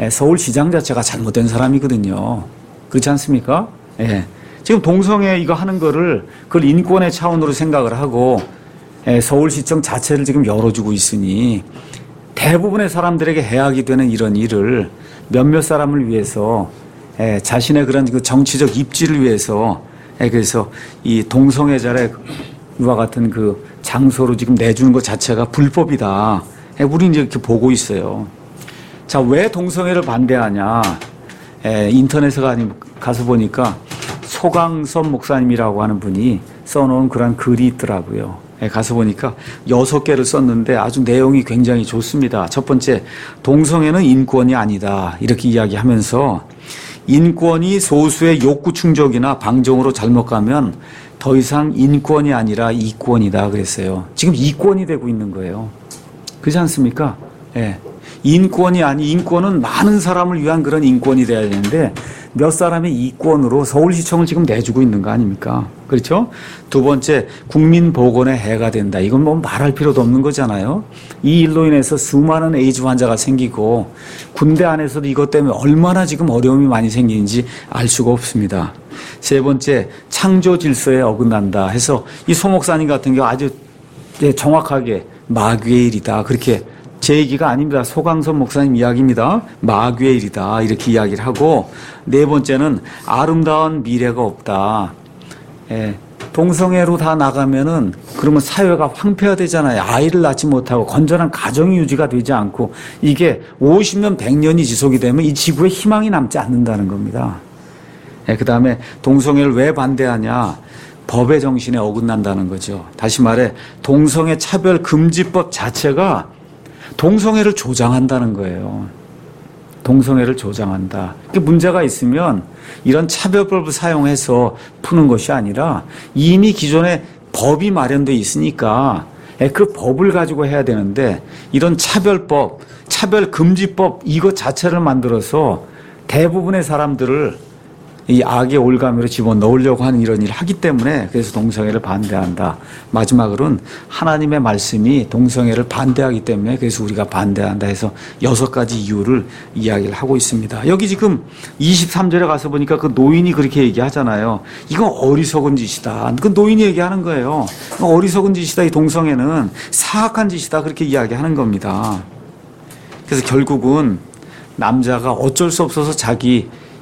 A: 잘못된 사람이거든요. 그렇지 않습니까? 예. 지금 동성애 이거 하는 거를 그걸 인권의 차원으로 생각을 하고 서울시청 자체를 지금 열어주고 있으니 대부분의 사람들에게 해악이 되는 이런 일을 몇몇 사람을 위해서 자신의 그런 그 정치적 입지를 위해서 그래서 이 동성애자의 이와 같은 그 장소로 지금 내주는 것 자체가 불법이다. 우리는 이렇게 보고 있어요. 자, 왜 동성애를 반대하냐? 인터넷에 가서 보니까 소강섭 목사님이라고 하는 분이 써놓은 그런 글이 있더라고요. 가서 보니까 6개를 썼는데 아주 내용이 굉장히 좋습니다. 첫 번째, 동성애는 인권이 아니다. 이렇게 이야기하면서 인권이 소수의 욕구 충족이나 방종으로 잘못 가면 더 이상 인권이 아니라 이권이다 그랬어요. 지금 이권이 되고 있는 거예요. 그렇지 않습니까? 예. 인권은 많은 사람을 위한 그런 인권이 돼야 되는데 몇 사람의 이권으로 서울시청을 지금 내주고 있는 거 아닙니까? 그렇죠? 두 번째, 국민보건에 해가 된다. 이건 뭐 말할 필요도 없는 거잖아요. 이 일로 인해서 수많은 에이즈 환자가 생기고 군대 안에서도 이것 때문에 얼마나 지금 어려움이 많이 생기는지 알 수가 없습니다. 세 번째, 창조 질서에 어긋난다 해서 이 소 목사님 같은 경우 아주 정확하게 마귀의 일이다. 그렇게 제 얘기가 아닙니다. 소강섭 목사님 이야기입니다. 마귀의 일이다. 이렇게 이야기를 하고 네 번째는 아름다운 미래가 없다. 동성애로 다 나가면은 그러면 사회가 황폐화되잖아요. 아이를 낳지 못하고 건전한 가정이 유지가 되지 않고 이게 50년, 100년이 지속이 되면 이 지구에 희망이 남지 않는다는 겁니다. 그 다음에 동성애를 왜 반대하냐? 법의 정신에 어긋난다는 거죠. 다시 말해 동성애 차별 금지법 자체가 동성애를 조장한다는 거예요. 동성애를 조장한다. 문제가 있으면 이런 차별법을 사용해서 푸는 것이 아니라 이미 기존에 법이 마련되어 있으니까 그 법을 가지고 해야 되는데 이런 차별법, 차별금지법 이것 자체를 만들어서 대부분의 사람들을 이 악의 올가미로 집어넣으려고 하는 이런 일을 하기 때문에 그래서 동성애를 반대한다. 마지막으로는 하나님의 말씀이 동성애를 반대하기 때문에 그래서 우리가 반대한다 해서 6가지 이유를 이야기를 하고 있습니다. 여기 지금 23절에 가서 보니까 그 노인이 그렇게 얘기하잖아요. 이건 어리석은 짓이다. 그 노인이 얘기하는 거예요. 어리석은 짓이다. 이 동성애는 사악한 짓이다. 그렇게 이야기하는 겁니다. 그래서 결국은 남자가 어쩔 수 없어서 자기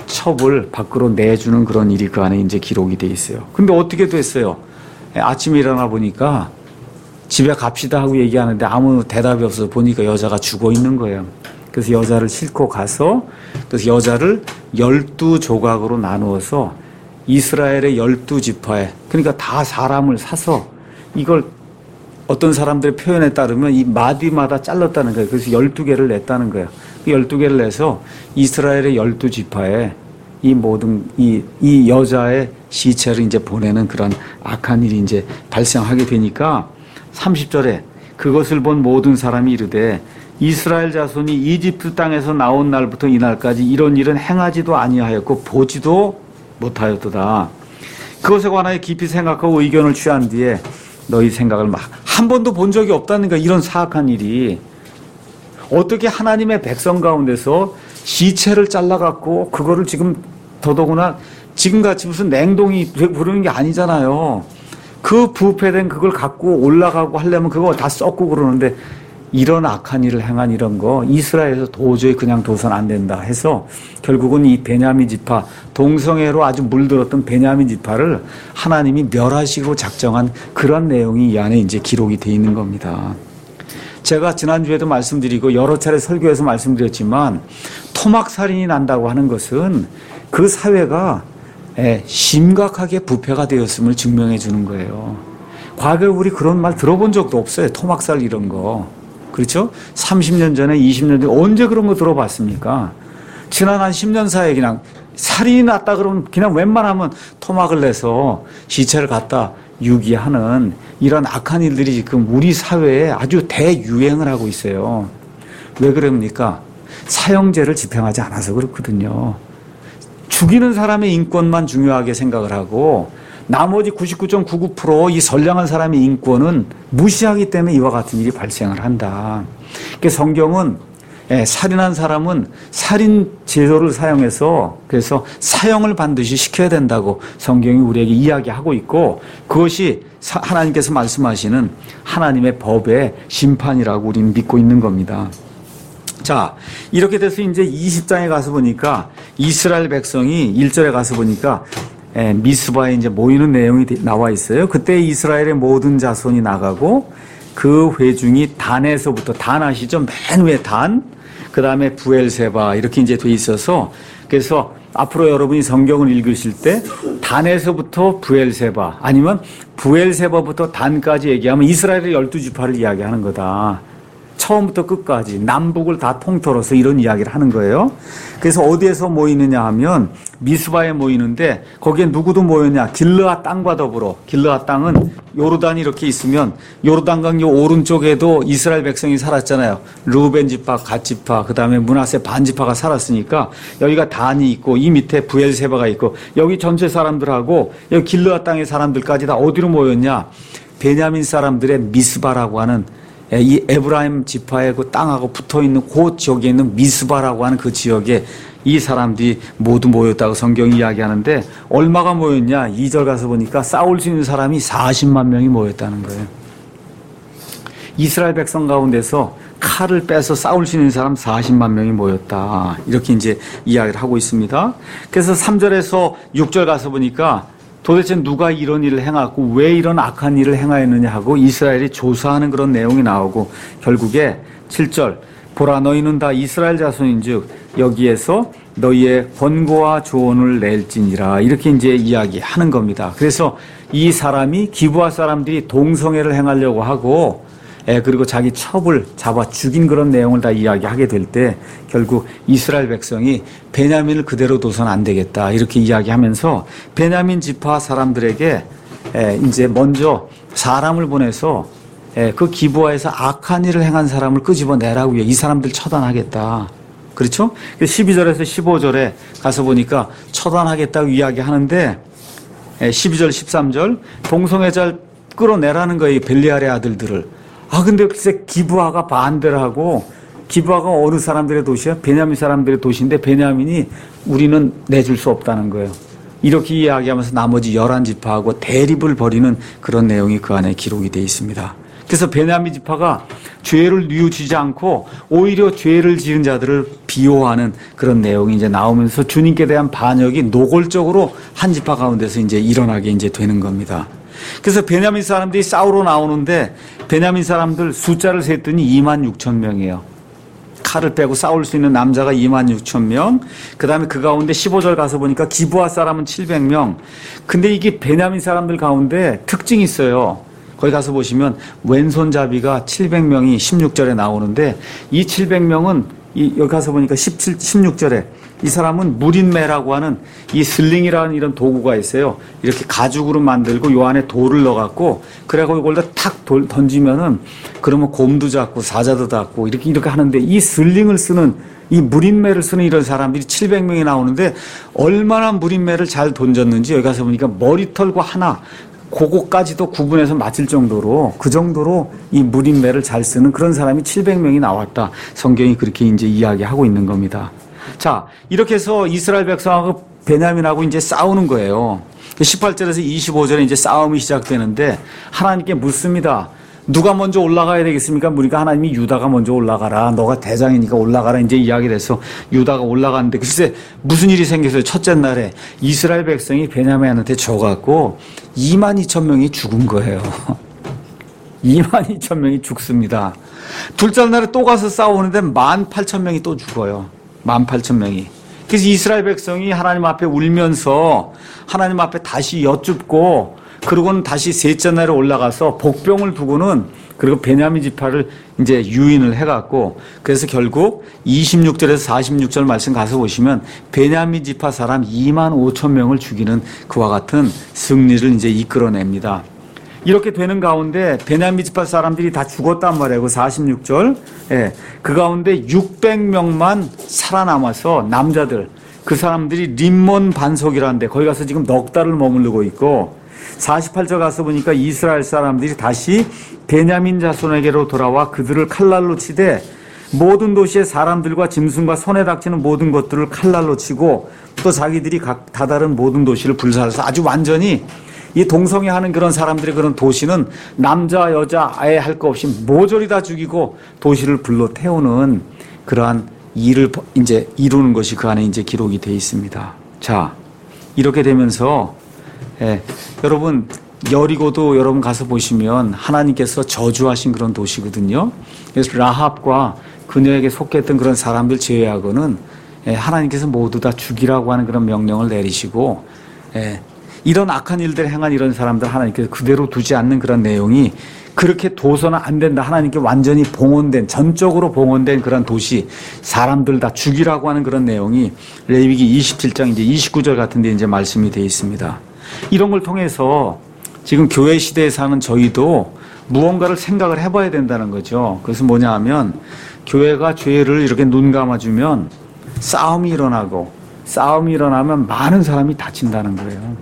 A: 첩을 밖으로 내주는 그런 일이 그 안에 이제 기록이 돼 있어요. 근데 어떻게 됐어요? 아침에 일어나 보니까 집에 갑시다 하고 얘기하는데 아무 대답이 없어서 보니까 여자가 죽어 있는 거예요. 그래서 여자를 싣고 가서 그래서 여자를 12조각으로 나누어서 이스라엘의 12지파에 그러니까 다 사람을 사서 이걸 어떤 사람들의 표현에 따르면 이 마디마다 잘랐다는 거예요. 그래서 12개를 냈다는 거예요. 12개를 내서 이스라엘의 12지파에 이 모든 이 여자의 시체를 이제 보내는 그런 악한 일이 이제 발생하게 되니까 30절에 그것을 본 모든 사람이 이르되 이스라엘 자손이 이집트 땅에서 나온 날부터 이날까지 이런 일은 행하지도 아니하였고 보지도 못하였도다. 그것에 관하여 깊이 생각하고 의견을 취한 뒤에 너희 생각을 막 한 번도 본 적이 없다니까 이런 사악한 일이 어떻게 하나님의 백성 가운데서 시체를 잘라갖고 그거를 지금 더더구나 지금같이 무슨 냉동이 부르는 게 아니잖아요. 그 부패된 그걸 갖고 올라가고 하려면 그거 다 썩고 그러는데 이런 악한 일을 행한 이런 거 이스라엘에서 도저히 그냥 둬선 안 된다 해서 결국은 이 베냐민 지파 동성애로 아주 물들었던 베냐민 지파를 하나님이 멸하시고 작정한 그런 내용이 이 안에 이제 기록이 돼 있는 겁니다. 제가 지난주에도 말씀드리고 여러 차례 설교에서 말씀드렸지만 토막살인이 난다고 하는 것은 그 사회가 심각하게 부패가 되었음을 증명해 주는 거예요. 과거에 우리 그런 말 들어본 적도 없어요. 토막살 이런 거. 그렇죠? 30년 전에 20년 전에 언제 그런 거 들어봤습니까? 지난 한 10년 사이에 그냥 살인이 났다 그러면 그냥 웬만하면 토막을 내서 시체를 갖다 유기하는 이런 악한 일들이 지금 우리 사회에 아주 대유행을 하고 있어요. 왜 그럽니까? 사형제를 집행하지 않아서 그렇거든요. 죽이는 사람의 인권만 중요하게 생각을 하고 나머지 99.99% 이 선량한 사람의 인권은 무시하기 때문에 이와 같은 일이 발생을 한다. 그러니까 성경은 살인한 사람은 살인 제도를 사용해서 그래서 사형을 반드시 시켜야 된다고 성경이 우리에게 이야기하고 있고 그것이 하나님께서 말씀하시는 하나님의 법의 심판이라고 우리는 믿고 있는 겁니다. 자, 이렇게 돼서 이제 20장에 가서 보니까 이스라엘 백성이 1절에 가서 보니까 미스바에 이제 모이는 내용이 나와 있어요. 그때 이스라엘의 모든 자손이 나가고 그 회중이 단에서부터 단 아시죠? 맨 위에 단, 그 다음에 부엘세바 이렇게 이제 돼 있어서 그래서 앞으로 여러분이 성경을 읽으실 때 단에서부터 부엘세바 아니면 부엘세바부터 단까지 얘기하면 이스라엘의 12지파를 이야기하는 거다. 처음부터 끝까지 남북을 다 통틀어서 이런 이야기를 하는 거예요. 그래서 어디에서 모이느냐 하면 미스바에 모이는데 거기에 누구도 모였냐? 길르앗 땅과 더불어. 길르앗 땅은 요르단이 이렇게 있으면 요르단강 요 오른쪽에도 이스라엘 백성이 살았잖아요. 르우벤 지파, 갓 지파, 그다음에 므낫세 반 지파가 살았으니까 여기가 단이 있고 이 밑에 부엘세바가 있고 여기 전체 사람들하고 여기 길르앗 땅의 사람들까지 다 어디로 모였냐? 베냐민 사람들의 미스바라고 하는 이 에브라임 지파의 그 땅하고 붙어 있는 그 지역에 있는 미스바라고 하는 그 지역에 이 사람들이 모두 모였다고 성경이 이야기하는데 얼마가 모였냐? 2절 가서 보니까 싸울 수 있는 사람이 40만 명이 모였다는 거예요. 이스라엘 백성 가운데서 칼을 빼서 싸울 수 있는 사람 40만 명이 모였다. 이렇게 이제 이야기를 하고 있습니다. 그래서 3절에서 6절 가서 보니까 도대체 누가 이런 일을 행하고 왜 이런 악한 일을 행하였느냐 하고 이스라엘이 조사하는 그런 내용이 나오고 결국에 7절 보라 너희는 다 이스라엘 자손인즉 여기에서 너희의 권고와 조언을 낼지니라 이렇게 이제 이야기하는 겁니다. 그래서 이 사람이 기브아 사람들이 동성애를 행하려고 하고 그리고 자기 첩을 잡아 죽인 그런 내용을 다 이야기하게 될 때 결국 이스라엘 백성이 베냐민을 그대로 둬서는 안 되겠다 이렇게 이야기하면서 베냐민 지파 사람들에게 이제 먼저 사람을 보내서 그 기브아에서 악한 일을 행한 사람을 끄집어내라고요. 이 사람들 처단하겠다. 그렇죠? 12절에서 15절에 가서 보니까 처단하겠다고 이야기하는데 12절 13절 동성애자를 끌어내라는 거예요. 벨리알의 아들들을. 근데 글쎄 기브아가 반대를 하고 기브아가 어느 사람들의 도시야? 베냐민 사람들의 도시인데 베냐민이 우리는 내줄 수 없다는 거예요. 이렇게 이야기하면서 나머지 11지파하고 대립을 벌이는 그런 내용이 그 안에 기록이 되어 있습니다. 그래서 베냐민 지파가 죄를 뉘우치지 않고 오히려 죄를 지은 자들을 비호하는 그런 내용이 이제 나오면서 주님께 대한 반역이 노골적으로 한 지파 가운데서 이제 일어나게 이제 되는 겁니다. 그래서 베냐민 사람들이 싸우러 나오는데 베냐민 사람들 숫자를 셌더니 26,000명이에요. 칼을 빼고 싸울 수 있는 남자가 26,000명. 그 다음에 그 가운데 15절 가서 보니까 기브아 사람은 700명. 근데 이게 베냐민 사람들 가운데 특징이 있어요. 거기 가서 보시면 왼손잡이가 700명이 16절에 나오는데 이 700명은 여기 가서 보니까 16절에 이 사람은 무린매라고 하는 이 슬링이라는 이런 도구가 있어요. 이렇게 가죽으로 만들고 요 안에 돌을 넣어갖고 그래갖고 이걸 탁 던지면은 그러면 곰도 잡고 사자도 잡고 이렇게 하는데 이 슬링을 쓰는 이 무린매를 쓰는 이런 사람들이 700명이 나오는데 얼마나 무린매를 잘 던졌는지 여기 가서 보니까 머리털과 하나 그거까지도 구분해서 맞을 정도로 그 정도로 이 무린매를 잘 쓰는 그런 사람이 700명이 나왔다. 성경이 그렇게 이제 이야기하고 있는 겁니다. 자, 이렇게 해서 이스라엘 백성하고 베냐민하고 이제 싸우는 거예요. 18절에서 25절에 이제 싸움이 시작되는데 하나님께 묻습니다. 누가 먼저 올라가야 되겠습니까? 그러니까 하나님이 유다가 먼저 올라가라. 너가 대장이니까 올라가라. 이제 이야기를 해서 유다가 올라가는데 글쎄 무슨 일이 생겼어요. 첫째 날에 이스라엘 백성이 베냐민한테 져갖고 22,000명이 죽은 거예요. 22,000명이 죽습니다. 둘째 날에 또 가서 싸우는데 18,000명이 또 죽어요. 18,000명이. 그래서 이스라엘 백성이 하나님 앞에 울면서 하나님 앞에 다시 여쭙고 그러고는 다시 셋째 날에 올라가서 복병을 두고는 그리고 베냐민 지파를 이제 유인을 해갖고 그래서 결국 26절에서 46절 말씀 가서 보시면 베냐민 지파 사람 25,000명을 죽이는 그와 같은 승리를 이제 이끌어냅니다. 이렇게 되는 가운데 베냐민 지파 사람들이 다 죽었단 말이에요. 그 46절. 예. 그 가운데 600명만 살아남아서 남자들 그 사람들이 림몬 반석이라는데 거기 가서 지금 넉 달을 머무르고 있고 48절 가서 보니까 이스라엘 사람들이 다시 베냐민 자손에게로 돌아와 그들을 칼날로 치되 모든 도시의 사람들과 짐승과 손에 닥치는 모든 것들을 칼날로 치고 또 자기들이 각 다다른 모든 도시를 불살라서 아주 완전히 이 동성애하는 그런 사람들의 그런 도시는 남자 여자 아예 할 거 없이 모조리 다 죽이고 도시를 불러 태우는 그러한 일을 이제 이루는 것이 그 안에 이제 기록이 되어 있습니다. 자, 이렇게 되면서 여러분 여리고도 여러분 가서 보시면 하나님께서 저주하신 그런 도시거든요. 그래서 라합과 그녀에게 속했던 그런 사람들 제외하고는 하나님께서 모두 다 죽이라고 하는 그런 명령을 내리시고 이런 악한 일들을 행한 이런 사람들 하나님께서 그대로 두지 않는 그런 내용이 그렇게 둬서는 안 된다. 하나님께 완전히 봉헌된 전적으로 봉헌된 그런 도시 사람들 다 죽이라고 하는 그런 내용이 레위기 27장 이제 29절 같은 데 이제 말씀이 되어 있습니다. 이런 걸 통해서 지금 교회 시대에 사는 저희도 무언가를 생각을 해봐야 된다는 거죠. 그래서 뭐냐 하면 교회가 죄를 이렇게 눈 감아주면 싸움이 일어나면 많은 사람이 다친다는 거예요.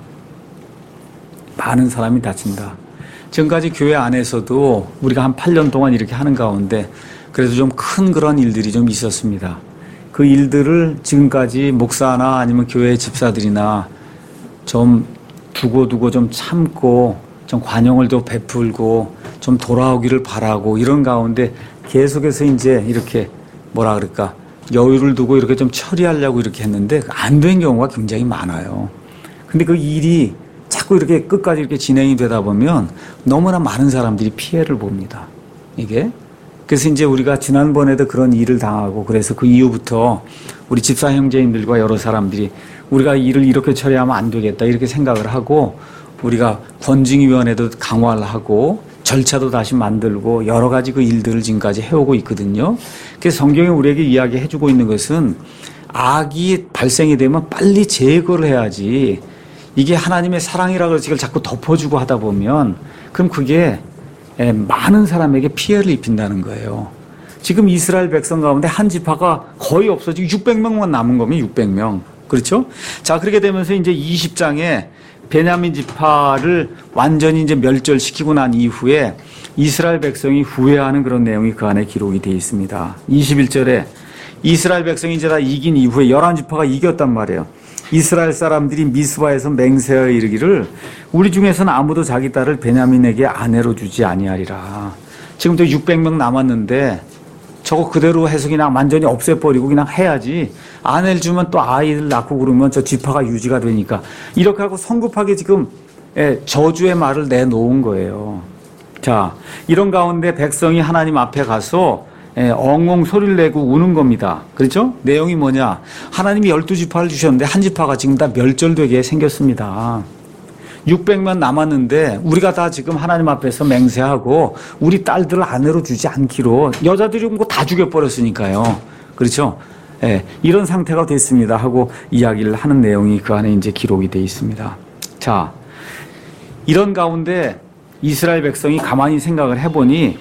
A: 많은 사람이 다친다. 지금까지 교회 안에서도 우리가 한 8년 동안 이렇게 하는 가운데 그래도 좀 큰 그런 일들이 좀 있었습니다. 그 일들을 지금까지 목사나 아니면 교회 집사들이나 좀 두고 좀 참고 좀 관용을 좀 베풀고 좀 돌아오기를 바라고 이런 가운데 계속해서 이제 이렇게 뭐라 그럴까 여유를 두고 이렇게 좀 처리하려고 이렇게 했는데 안 된 경우가 굉장히 많아요. 근데 그 일이 자꾸 이렇게 끝까지 이렇게 진행이 되다 보면 너무나 많은 사람들이 피해를 봅니다. 이게. 그래서 이제 우리가 지난번에도 그런 일을 당하고 그래서 그 이후부터 우리 집사 형제님들과 여러 사람들이 우리가 일을 이렇게 처리하면 안 되겠다 이렇게 생각을 하고 우리가 권징위원회도 강화를 하고 절차도 다시 만들고 여러 가지 그 일들을 지금까지 해오고 있거든요. 그래서 성경이 우리에게 이야기해주고 있는 것은 악이 발생이 되면 빨리 제거를 해야지 이게 하나님의 사랑이라고 해서 이걸 자꾸 덮어주고 하다 보면 그럼 그게 많은 사람에게 피해를 입힌다는 거예요. 지금 이스라엘 백성 가운데 한 지파가 거의 없어지고 600명만 남은 거면 600명. 그렇죠? 자, 그렇게 되면서 이제 20장에 베냐민 지파를 완전히 이제 멸절시키고 난 이후에 이스라엘 백성이 후회하는 그런 내용이 그 안에 기록이 되어 있습니다. 21절에 이스라엘 백성이 이제 다 이긴 이후에 11지파가 이겼단 말이에요. 이스라엘 사람들이 미스바에서 맹세하여 이르기를 우리 중에서는 아무도 자기 딸을 베냐민에게 아내로 주지 아니하리라. 지금도 600명 남았는데 저거 그대로 해서 그냥 완전히 없애버리고 그냥 해야지. 아내를 주면 또 아이를 낳고 그러면 저 지파가 유지가 되니까. 이렇게 하고 성급하게 지금 저주의 말을 내놓은 거예요. 자, 이런 가운데 백성이 하나님 앞에 가서 엉엉 소리를 내고 우는 겁니다. 그렇죠? 내용이 뭐냐? 하나님이 12지파를 주셨는데 한 지파가 지금 다 멸절되게 생겼습니다. 600명 남았는데 우리가 다 지금 하나님 앞에서 맹세하고 우리 딸들을 아내로 주지 않기로 여자들이 뭐 다 죽여버렸으니까요. 그렇죠? 이런 상태가 됐습니다 하고 이야기를 하는 내용이 그 안에 이제 기록이 되어 있습니다. 자, 이런 가운데 이스라엘 백성이 가만히 생각을 해보니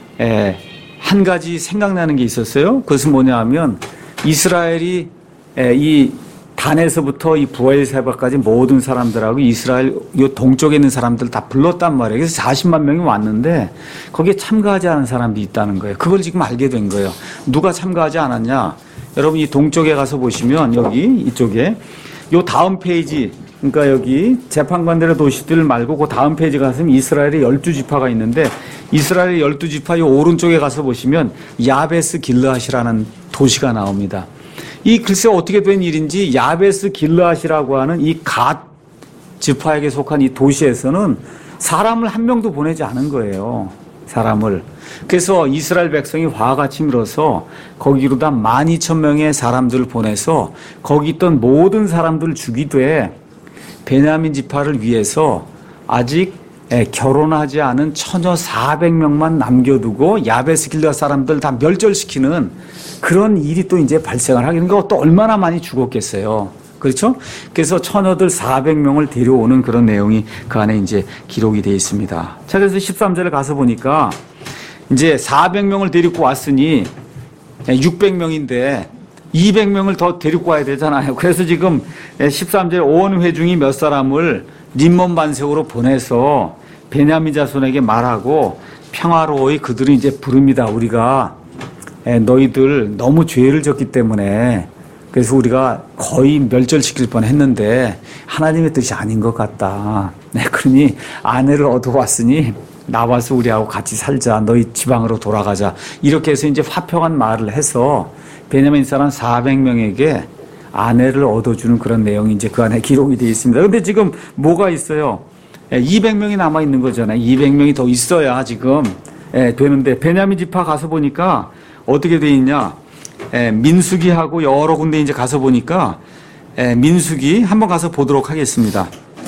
A: 한 가지 생각나는 게 있었어요. 그것은 뭐냐 하면 이스라엘이 이 단에서부터 이 부엘세바까지 모든 사람들하고 이스라엘 요 동쪽에 있는 사람들 다 불렀단 말이에요. 그래서 40만 명이 왔는데 거기에 참가하지 않은 사람들이 있다는 거예요. 그걸 지금 알게 된 거예요. 누가 참가하지 않았냐? 여러분 이 동쪽에 가서 보시면 여기 이쪽에 요 다음 페이지, 그러니까 여기 재판관들의 도시들 말고 그 다음 페이지 가서 이스라엘의 12지파가 있는데 이스라엘의 12지파 요 오른쪽에 가서 보시면 야베스 길르앗이라는 도시가 나옵니다. 이 글쎄 어떻게 된 일인지 야베스 길르앗이라고 하는 이 갓 지파에게 속한 이 도시에서는 사람을 한 명도 보내지 않은 거예요. 사람을. 그래서 이스라엘 백성이 화가 치밀어서 거기로다 12,000명의 사람들을 보내서 거기 있던 모든 사람들을 죽이되 베냐민 지파를 위해서 아직 결혼하지 않은 처녀 400명만 남겨두고 야베스 길르앗 사람들 다 멸절시키는 그런 일이 또 이제 발생을 하게 된 거 또 얼마나 많이 죽었겠어요. 그렇죠? 그래서 처녀들 400명을 데려오는 그런 내용이 그 안에 이제 기록이 되어 있습니다. 자, 그래서 13절에 가서 보니까 이제 400명을 데리고 왔으니 600명인데 200명을 더 데리고 와야 되잖아요. 그래서 지금 13절에 온 회중이 몇 사람을 림몬 반석으로 보내서 베냐민 자손에게 말하고 평화로이 그들은 이제 부릅니다. 우리가 너희들 너무 죄를 졌기 때문에 그래서 우리가 거의 멸절시킬 뻔했는데 하나님의 뜻이 아닌 것 같다. 그러니 아내를 얻어왔으니 나와서 우리하고 같이 살자. 너희 지방으로 돌아가자. 이렇게 해서 이제 화평한 말을 해서 베냐민 사람 400명에게 아내를 얻어주는 그런 내용이 이제 그 안에 기록이 되어 있습니다. 그런데 지금 뭐가 있어요? 200명이 남아 있는 거잖아요. 200명이 더 있어야 지금 되는데 베냐민 지파 가서 보니까 어떻게 돼 있냐? 민수기하고 여러 군데 이제 가서 보니까 민수기 한번 가서 보도록 하겠습니다.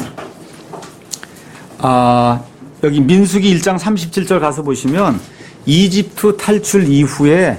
A: 여기 민수기 1장 37절 가서 보시면 이집트 탈출 이후에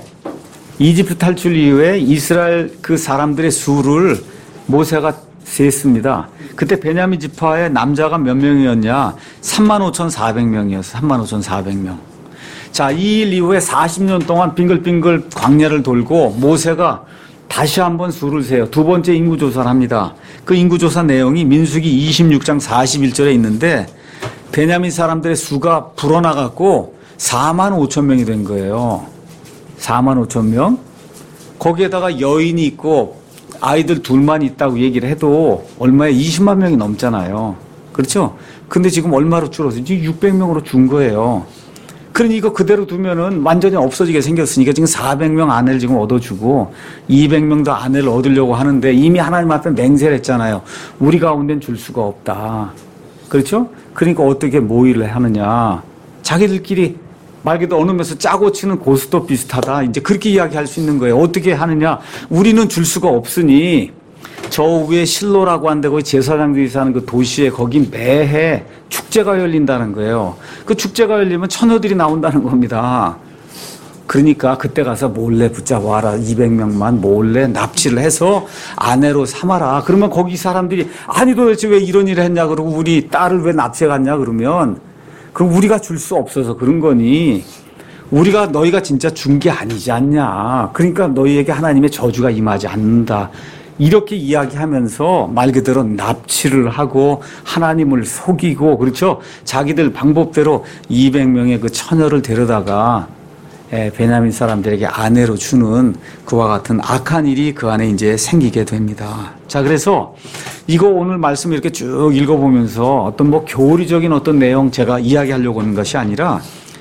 A: 이스라엘 그 사람들의 수를 모세가 셌습니다. 그때 베냐민 지파의 남자가 몇 명이었냐? 35,400명이었어요. 35,400명. 자, 이 일 이후에 40년 동안 빙글빙글 광야를 돌고 모세가 다시 한번 수를 세요. 두 번째 인구조사를 합니다. 그 인구조사 내용이 민수기 26장 41절에 있는데 베냐민 사람들의 수가 불어나갖고 45,000명이 된 거예요. 45,000명. 거기에다가 여인이 있고 아이들 둘만 있다고 얘기를 해도 얼마에 20만 명이 넘잖아요. 그렇죠? 근데 지금 얼마로 줄었어요? 600명으로 준 거예요. 그러니 이거 그대로 두면은 완전히 없어지게 생겼으니까 지금 400명 아내를 지금 얻어주고 200명도 아내를 얻으려고 하는데 이미 하나님 앞에 맹세를 했잖아요. 우리 가운데는 줄 수가 없다. 그렇죠? 그러니까 어떻게 모의를 하느냐. 자기들끼리 말 그대로 어느 면에서 짜고 치는 고스톱 비슷하다. 이제 그렇게 이야기할 수 있는 거예요. 어떻게 하느냐. 우리는 줄 수가 없으니 저 위에 실로라고 한데 거기 제사장들이 사는 그 도시에 거기 매해 축제가 열린다는 거예요. 그 축제가 열리면 처녀들이 나온다는 겁니다. 그러니까 그때 가서 몰래 붙잡아라. 200명만 몰래 납치를 해서 아내로 삼아라. 그러면 거기 사람들이 아니 도대체 왜 이런 일을 했냐 그러고 우리 딸을 왜 납치해 갔냐 그러면 그럼 우리가 줄 수 없어서 그런 거니 너희가 진짜 준 게 아니지 않냐. 그러니까 너희에게 하나님의 저주가 임하지 않는다. 이렇게 이야기하면서 말 그대로 납치를 하고 하나님을 속이고 그렇죠. 자기들 방법대로 200명의 그 처녀를 데려다가 베냐민 사람들에게 아내로 주는 그와 같은 악한 일이 그 안에 이제 생기게 됩니다. 자, 그래서 이거 오늘 말씀 이렇게 쭉 읽어보면서 어떤 뭐 교리적인 어떤 내용 제가 이야기하려고 하는 것이 아니라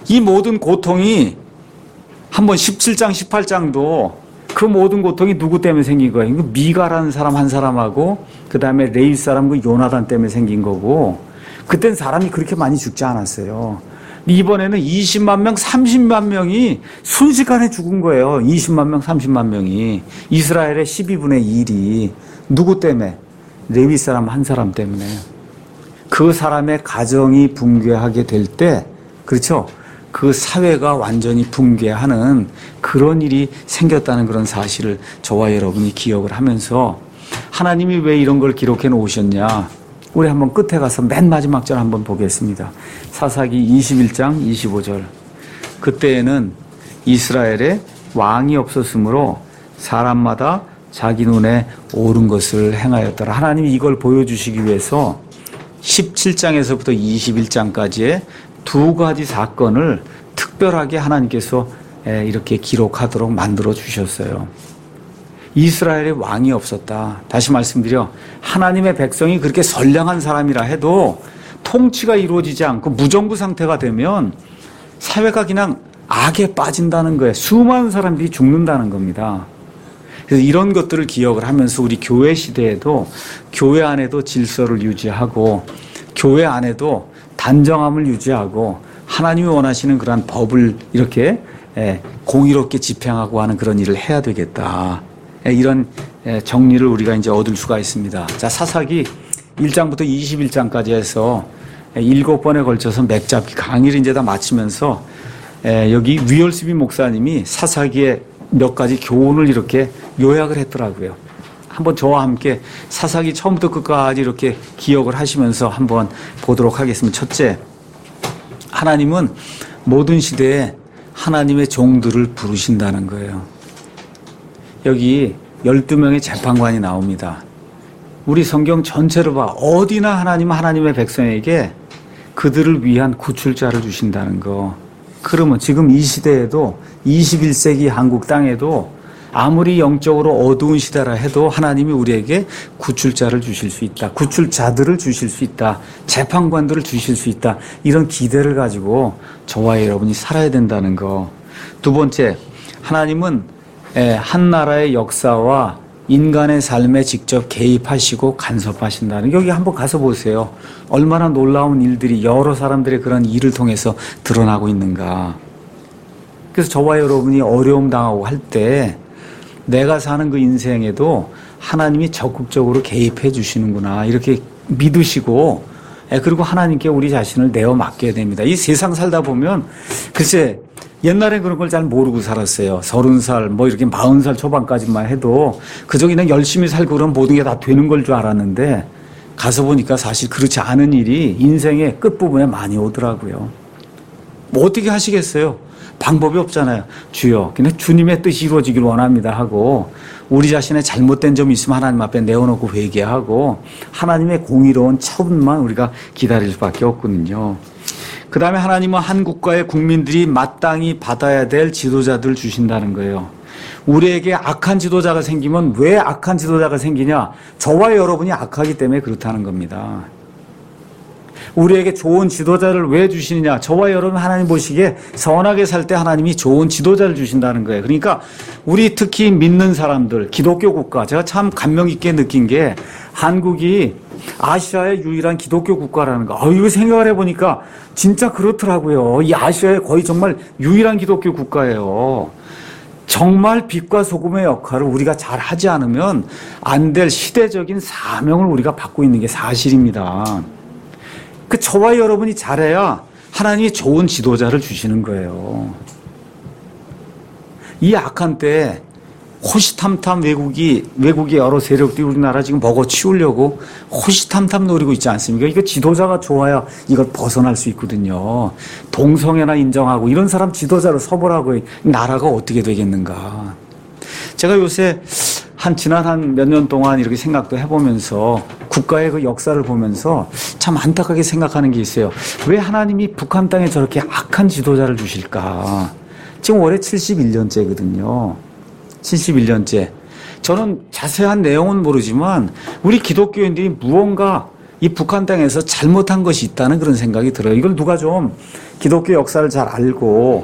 A: 이 모든 고통이 한번 17장, 18장도 그 모든 고통이 누구 때문에 생긴 거예요? 이거 미가라는 사람 한 사람하고 그 다음에 레위 사람 그 요나단 때문에 생긴 거고 그땐 사람이 그렇게 많이 죽지 않았어요. 이번에는 20만 명, 30만 명이 순식간에 죽은 거예요. 20만 명, 30만 명이. 이스라엘의 12분의 1이. 누구 때문에? 레위 사람 한 사람 때문에. 그 사람의 가정이 붕괴하게 될 때, 그렇죠? 그 사회가 완전히 붕괴하는 그런 일이 생겼다는 그런 사실을 저와 여러분이 기억을 하면서 하나님이 왜 이런 걸 기록해 놓으셨냐? 우리 한번 끝에 가서 맨 마지막 절 한번 보겠습니다. 사사기 21장 25절. 그때에는 이스라엘에 왕이 없었으므로 사람마다 자기 눈에 옳은 것을 행하였더라. 하나님이 이걸 보여주시기 위해서 17장에서부터 21장까지의 두 가지 사건을 특별하게 하나님께서 이렇게 기록하도록 만들어 주셨어요. 이스라엘에 왕이 없었다. 다시 말씀드려 하나님의 백성이 그렇게 선량한 사람이라 해도 통치가 이루어지지 않고 무정부 상태가 되면 사회가 그냥 악에 빠진다는 거예요. 수많은 사람들이 죽는다는 겁니다. 그래서 이런 것들을 기억을 하면서 우리 교회 시대에도 교회 안에도 질서를 유지하고 교회 안에도 단정함을 유지하고 하나님이 원하시는 그러한 법을 이렇게 공의롭게 집행하고 하는 그런 일을 해야 되겠다. 이런 정리를 우리가 이제 얻을 수가 있습니다. 자, 사사기 1장부터 21장까지 해서 7번에 걸쳐서 맥잡기 강의를 이제 다 마치면서 여기 위얼스비 목사님이 사사기의 몇 가지 교훈을 이렇게 요약을 했더라고요. 한번 저와 함께 사사기 처음부터 끝까지 이렇게 기억을 하시면서 한번 보도록 하겠습니다. 첫째, 하나님은 모든 시대에 하나님의 종들을 부르신다는 거예요. 여기 12명의 재판관이 나옵니다. 우리 성경 전체로 봐. 어디나 하나님은 하나님의 백성에게 그들을 위한 구출자를 주신다는 거. 그러면 지금 이 시대에도 21세기 한국 땅에도 아무리 영적으로 어두운 시대라 해도 하나님이 우리에게 구출자를 주실 수 있다. 구출자들을 주실 수 있다. 재판관들을 주실 수 있다. 이런 기대를 가지고 저와 여러분이 살아야 된다는 거. 두 번째, 하나님은 한 나라의 역사와 인간의 삶에 직접 개입하시고 간섭하신다는. 여기 한번 가서 보세요. 얼마나 놀라운 일들이 여러 사람들의 그런 일을 통해서 드러나고 있는가. 그래서 저와 여러분이 어려움 당하고 할 때 내가 사는 그 인생에도 하나님이 적극적으로 개입해 주시는구나 이렇게 믿으시고 그리고 하나님께 우리 자신을 내어 맡겨야 됩니다. 이 세상 살다 보면 글쎄 옛날에 그런 걸 잘 모르고 살았어요. 30살 뭐 이렇게 40살 초반까지만 해도 그저 그냥 열심히 살고 그러면 모든 게 다 되는 걸 줄 알았는데 가서 보니까 사실 그렇지 않은 일이 인생의 끝부분에 많이 오더라고요. 뭐 어떻게 하시겠어요? 방법이 없잖아요. 주여, 그냥 주님의 뜻이 이루어지길 원합니다 하고 우리 자신의 잘못된 점이 있으면 하나님 앞에 내어놓고 회개하고 하나님의 공의로운 처분만 우리가 기다릴 수밖에 없거든요. 그 다음에 하나님은 한 국가의 국민들이 마땅히 받아야 될 지도자들을 주신다는 거예요. 우리에게 악한 지도자가 생기면 왜 악한 지도자가 생기냐? 저와 여러분이 악하기 때문에 그렇다는 겁니다. 우리에게 좋은 지도자를 왜 주시느냐? 저와 여러분 하나님 보시기에 선하게 살 때 하나님이 좋은 지도자를 주신다는 거예요. 그러니까 우리 특히 믿는 사람들, 기독교 국가, 제가 참 감명 있게 느낀 게 한국이 아시아의 유일한 기독교 국가라는 거. 이거 생각을 해보니까 진짜 그렇더라고요. 이 아시아의 거의 정말 유일한 기독교 국가예요. 정말 빛과 소금의 역할을 우리가 잘 하지 않으면 안 될 시대적인 사명을 우리가 받고 있는 게 사실입니다. 그 저와 여러분이 잘해야 하나님이 좋은 지도자를 주시는 거예요. 이 악한 때에 호시탐탐 외국이 여러 세력들이 우리나라 지금 먹어치우려고 호시탐탐 노리고 있지 않습니까? 이거 지도자가 좋아야 이걸 벗어날 수 있거든요. 동성애나 인정하고 이런 사람 지도자로 서보라고 나라가 어떻게 되겠는가. 제가 요새 지난 한 몇 년 동안 이렇게 생각도 해보면서 국가의 그 역사를 보면서 참 안타깝게 생각하는 게 있어요. 왜 하나님이 북한 땅에 저렇게 악한 지도자를 주실까? 지금 올해 71년째거든요. 71년째. 저는 자세한 내용은 모르지만 우리 기독교인들이 무언가 이 북한 땅에서 잘못한 것이 있다는 그런 생각이 들어요. 이걸 누가 좀 기독교 역사를 잘 알고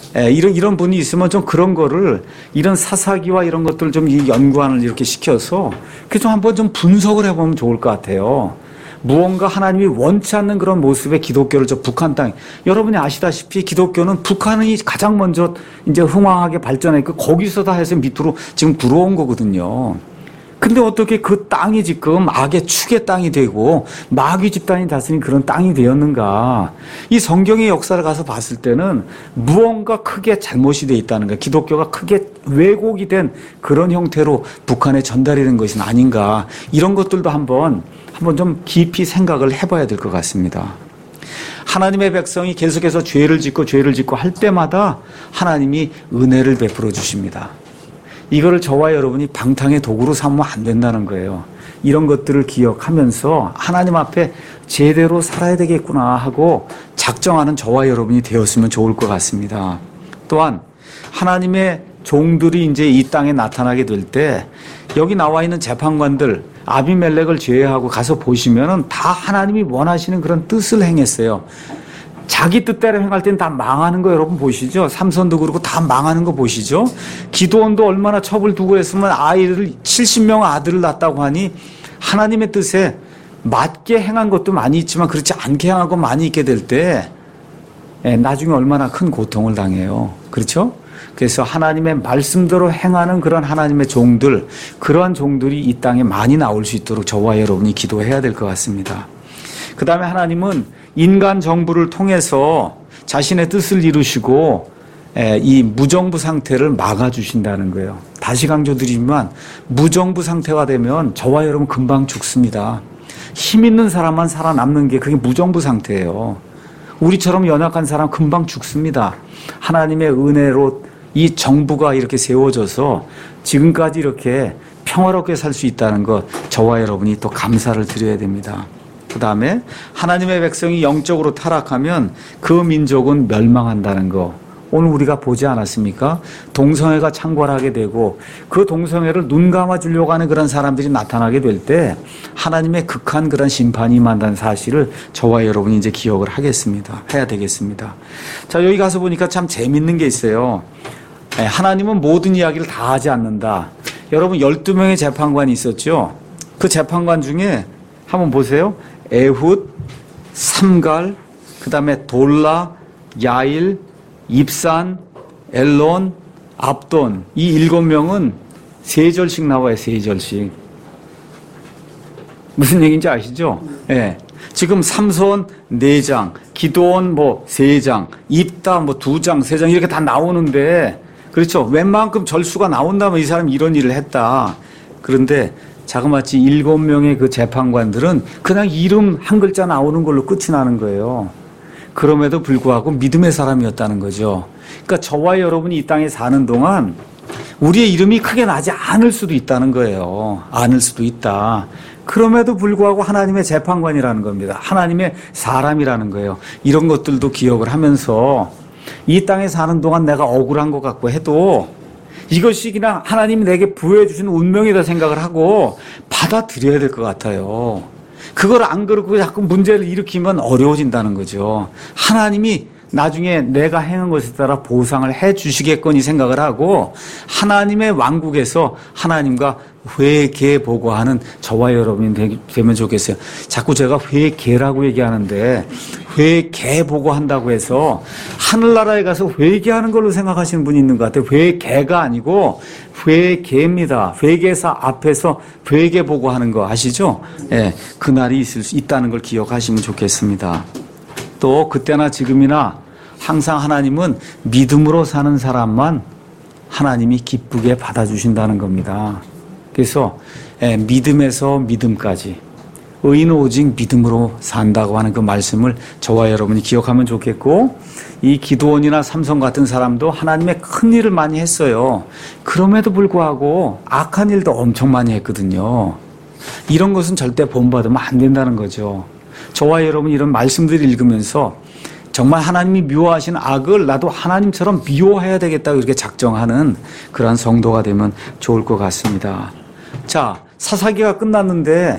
A: 이런 분이 있으면 좀 그런 거를 이런 사사기와 이런 것들 좀 연구안을 이렇게 시켜서 그 좀 한번 좀 분석을 해보면 좋을 것 같아요. 무언가 하나님이 원치 않는 그런 모습의 기독교를 저 북한 땅, 여러분이 아시다시피 기독교는 북한이 가장 먼저 이제 흥왕하게 발전했고 거기서 다 해서 밑으로 지금 들어온 거거든요. 근데 어떻게 그 땅이 지금 악의 축의 땅이 되고 마귀 집단이 다스린 그런 땅이 되었는가? 이 성경의 역사를 가서 봤을 때는 무언가 크게 잘못이 되어 있다는 거예요. 기독교가 크게 왜곡이 된 그런 형태로 북한에 전달이 된 것은 아닌가? 이런 것들도 한번 좀 깊이 생각을 해봐야 될 것 같습니다. 하나님의 백성이 계속해서 죄를 짓고 할 때마다 하나님이 은혜를 베풀어 주십니다. 이거를 저와 여러분이 방탕의 도구로 삼으면 안 된다는 거예요. 이런 것들을 기억하면서 하나님 앞에 제대로 살아야 되겠구나 하고 작정하는 저와 여러분이 되었으면 좋을 것 같습니다. 또한 하나님의 종들이 이제 이 땅에 나타나게 될 때 여기 나와 있는 재판관들 아비멜렉을 제외하고 가서 보시면은 다 하나님이 원하시는 그런 뜻을 행했어요. 자기 뜻대로 행할 때는 다 망하는 거 여러분 보시죠? 삼손도 그렇고 다 망하는 거 보시죠? 기드온도 얼마나 첩을 두고 했으면 70명 아들을 낳았다고 하니 하나님의 뜻에 맞게 행한 것도 많이 있지만 그렇지 않게 행한 것 많이 있게 될 때 나중에 얼마나 큰 고통을 당해요. 그렇죠? 그래서 하나님의 말씀대로 행하는 그런 하나님의 종들, 그러한 종들이 이 땅에 많이 나올 수 있도록 저와 여러분이 기도해야 될 것 같습니다. 그 다음에 하나님은 인간 정부를 통해서 자신의 뜻을 이루시고 이 무정부 상태를 막아주신다는 거예요. 다시 강조드리지만 무정부 상태가 되면 저와 여러분 금방 죽습니다. 힘 있는 사람만 살아남는 게 그게 무정부 상태예요. 우리처럼 연약한 사람 금방 죽습니다. 하나님의 은혜로 이 정부가 이렇게 세워져서 지금까지 이렇게 평화롭게 살 수 있다는 것 저와 여러분이 또 감사를 드려야 됩니다. 그 다음에 하나님의 백성이 영적으로 타락하면 그 민족은 멸망한다는 거 오늘 우리가 보지 않았습니까? 동성애가 창궐하게 되고 그 동성애를 눈 감아주려고 하는 그런 사람들이 나타나게 될 때 하나님의 극한 그런 심판이 임한다는 사실을 저와 여러분이 이제 기억을 해야 되겠습니다. 자, 여기 가서 보니까 참 재밌는 게 있어요. 하나님은 모든 이야기를 다 하지 않는다. 여러분 12명의 재판관이 있었죠. 그 재판관 중에 한번 보세요. 에훗, 삼갈, 그 다음에 돌라, 야일, 입산, 엘론, 압돈 이 7명은 3절씩 나와요. 3절씩. 무슨 얘기인지 아시죠? 예. 지금 삼손 4장, 기드온 3장, 입다 2장, 3장 이렇게 다 나오는데 그렇죠. 웬만큼 절수가 나온다면 이 사람이 이런 일을 했다. 그런데 자그마치 7명의 그 재판관들은 그냥 이름 한 글자 나오는 걸로 끝이 나는 거예요. 그럼에도 불구하고 믿음의 사람이었다는 거죠. 그러니까 저와 여러분이 이 땅에 사는 동안 우리의 이름이 크게 나지 않을 수도 있다는 거예요. 않을 수도 있다. 그럼에도 불구하고 하나님의 재판관이라는 겁니다. 하나님의 사람이라는 거예요. 이런 것들도 기억을 하면서 이 땅에 사는 동안 내가 억울한 것 같고 해도 이것이 그냥 하나님이 내게 부여해 주신 운명이다 생각을 하고 받아들여야 될 것 같아요. 그걸 안 그렇고 자꾸 문제를 일으키면 어려워진다는 거죠. 하나님이 나중에 내가 행한 것에 따라 보상을 해 주시겠거니 생각을 하고 하나님의 왕국에서 하나님과 회개 보고하는 저와 여러분이 되면 좋겠어요. 자꾸 제가 회개라고 얘기하는데 회개 보고한다고 해서 하늘나라에 가서 회개하는 걸로 생각하시는 분이 있는 것 같아요. 회개가 아니고 회개입니다. 회개사 앞에서 회개 보고하는 거 아시죠? 예, 그날이 있을 수 있다는 걸 기억하시면 좋겠습니다. 또 그때나 지금이나 항상 하나님은 믿음으로 사는 사람만 하나님이 기쁘게 받아주신다는 겁니다. 그래서 믿음에서 믿음까지 의인은 오직 믿음으로 산다고 하는 그 말씀을 저와 여러분이 기억하면 좋겠고 이 기드온이나 삼손 같은 사람도 하나님의 큰 일을 많이 했어요. 그럼에도 불구하고 악한 일도 엄청 많이 했거든요. 이런 것은 절대 본받으면 안 된다는 거죠. 저와 여러분이 이런 말씀들을 읽으면서 정말 하나님이 미워하시는 악을 나도 하나님처럼 미워해야 되겠다고 이렇게 작정하는 그러한 성도가 되면 좋을 것 같습니다. 자, 사사기가 끝났는데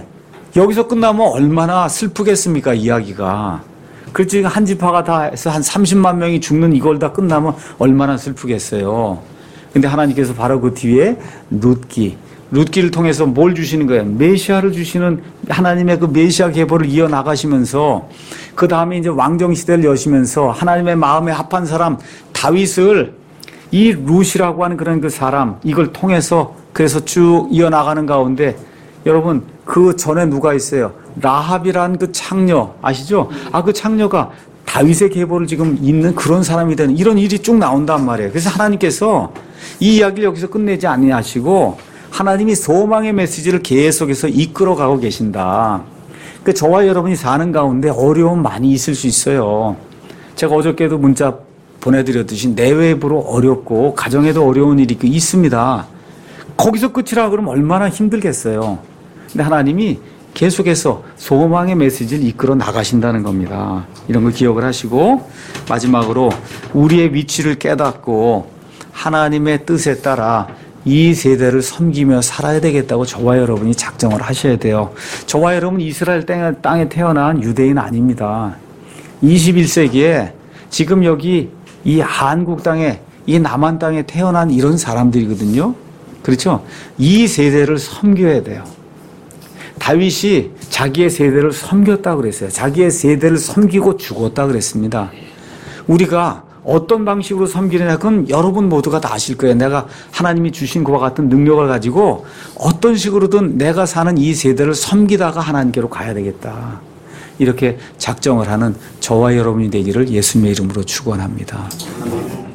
A: 여기서 끝나면 얼마나 슬프겠습니까, 이야기가. 그렇지, 한 지파가 다 해서 한 30만 명이 죽는 이걸 다 끝나면 얼마나 슬프겠어요. 근데 하나님께서 바로 그 뒤에 룻기를 통해서 뭘 주시는 거예요? 메시아를 주시는 하나님의 그 메시아 계보를 이어나가시면서 그 다음에 이제 왕정시대를 여시면서 하나님의 마음에 합한 사람 다윗을 이 룻이라고 하는 그런 그 사람 이걸 통해서 그래서 쭉 이어나가는 가운데 여러분 그 전에 누가 있어요? 라합이라는 그 창녀 아시죠? 그 창녀가 다윗의 계보를 지금 잇는 그런 사람이 되는 이런 일이 쭉 나온단 말이에요. 그래서 하나님께서 이 이야기를 여기서 끝내지 아니하시고 하나님이 소망의 메시지를 계속해서 이끌어가고 계신다. 그 저와 여러분이 사는 가운데 어려움 많이 있을 수 있어요. 제가 어저께도 문자 보내드렸듯이 내외부로 어렵고 가정에도 어려운 일이 있습니다. 거기서 끝이라 그러면 얼마나 힘들겠어요. 근데 하나님이 계속해서 소망의 메시지를 이끌어 나가신다는 겁니다. 이런 걸 기억을 하시고 마지막으로 우리의 위치를 깨닫고 하나님의 뜻에 따라 이 세대를 섬기며 살아야 되겠다고 저와 여러분이 작정을 하셔야 돼요. 저와 여러분 이스라엘 땅에 태어난 유대인 아닙니다. 21세기에 지금 여기 이 한국 땅에 이 남한 땅에 태어난 이런 사람들이거든요. 그렇죠? 이 세대를 섬겨야 돼요. 다윗이 자기의 세대를 섬겼다고 그랬어요. 자기의 세대를 섬기고 죽었다 그랬습니다. 우리가 어떤 방식으로 섬기느냐 그건 여러분 모두가 다 아실 거예요. 내가 하나님이 주신 그와 같은 능력을 가지고 어떤 식으로든 내가 사는 이 세대를 섬기다가 하나님께로 가야 되겠다. 이렇게 작정을 하는 저와 여러분이 되기를 예수님의 이름으로 축원합니다.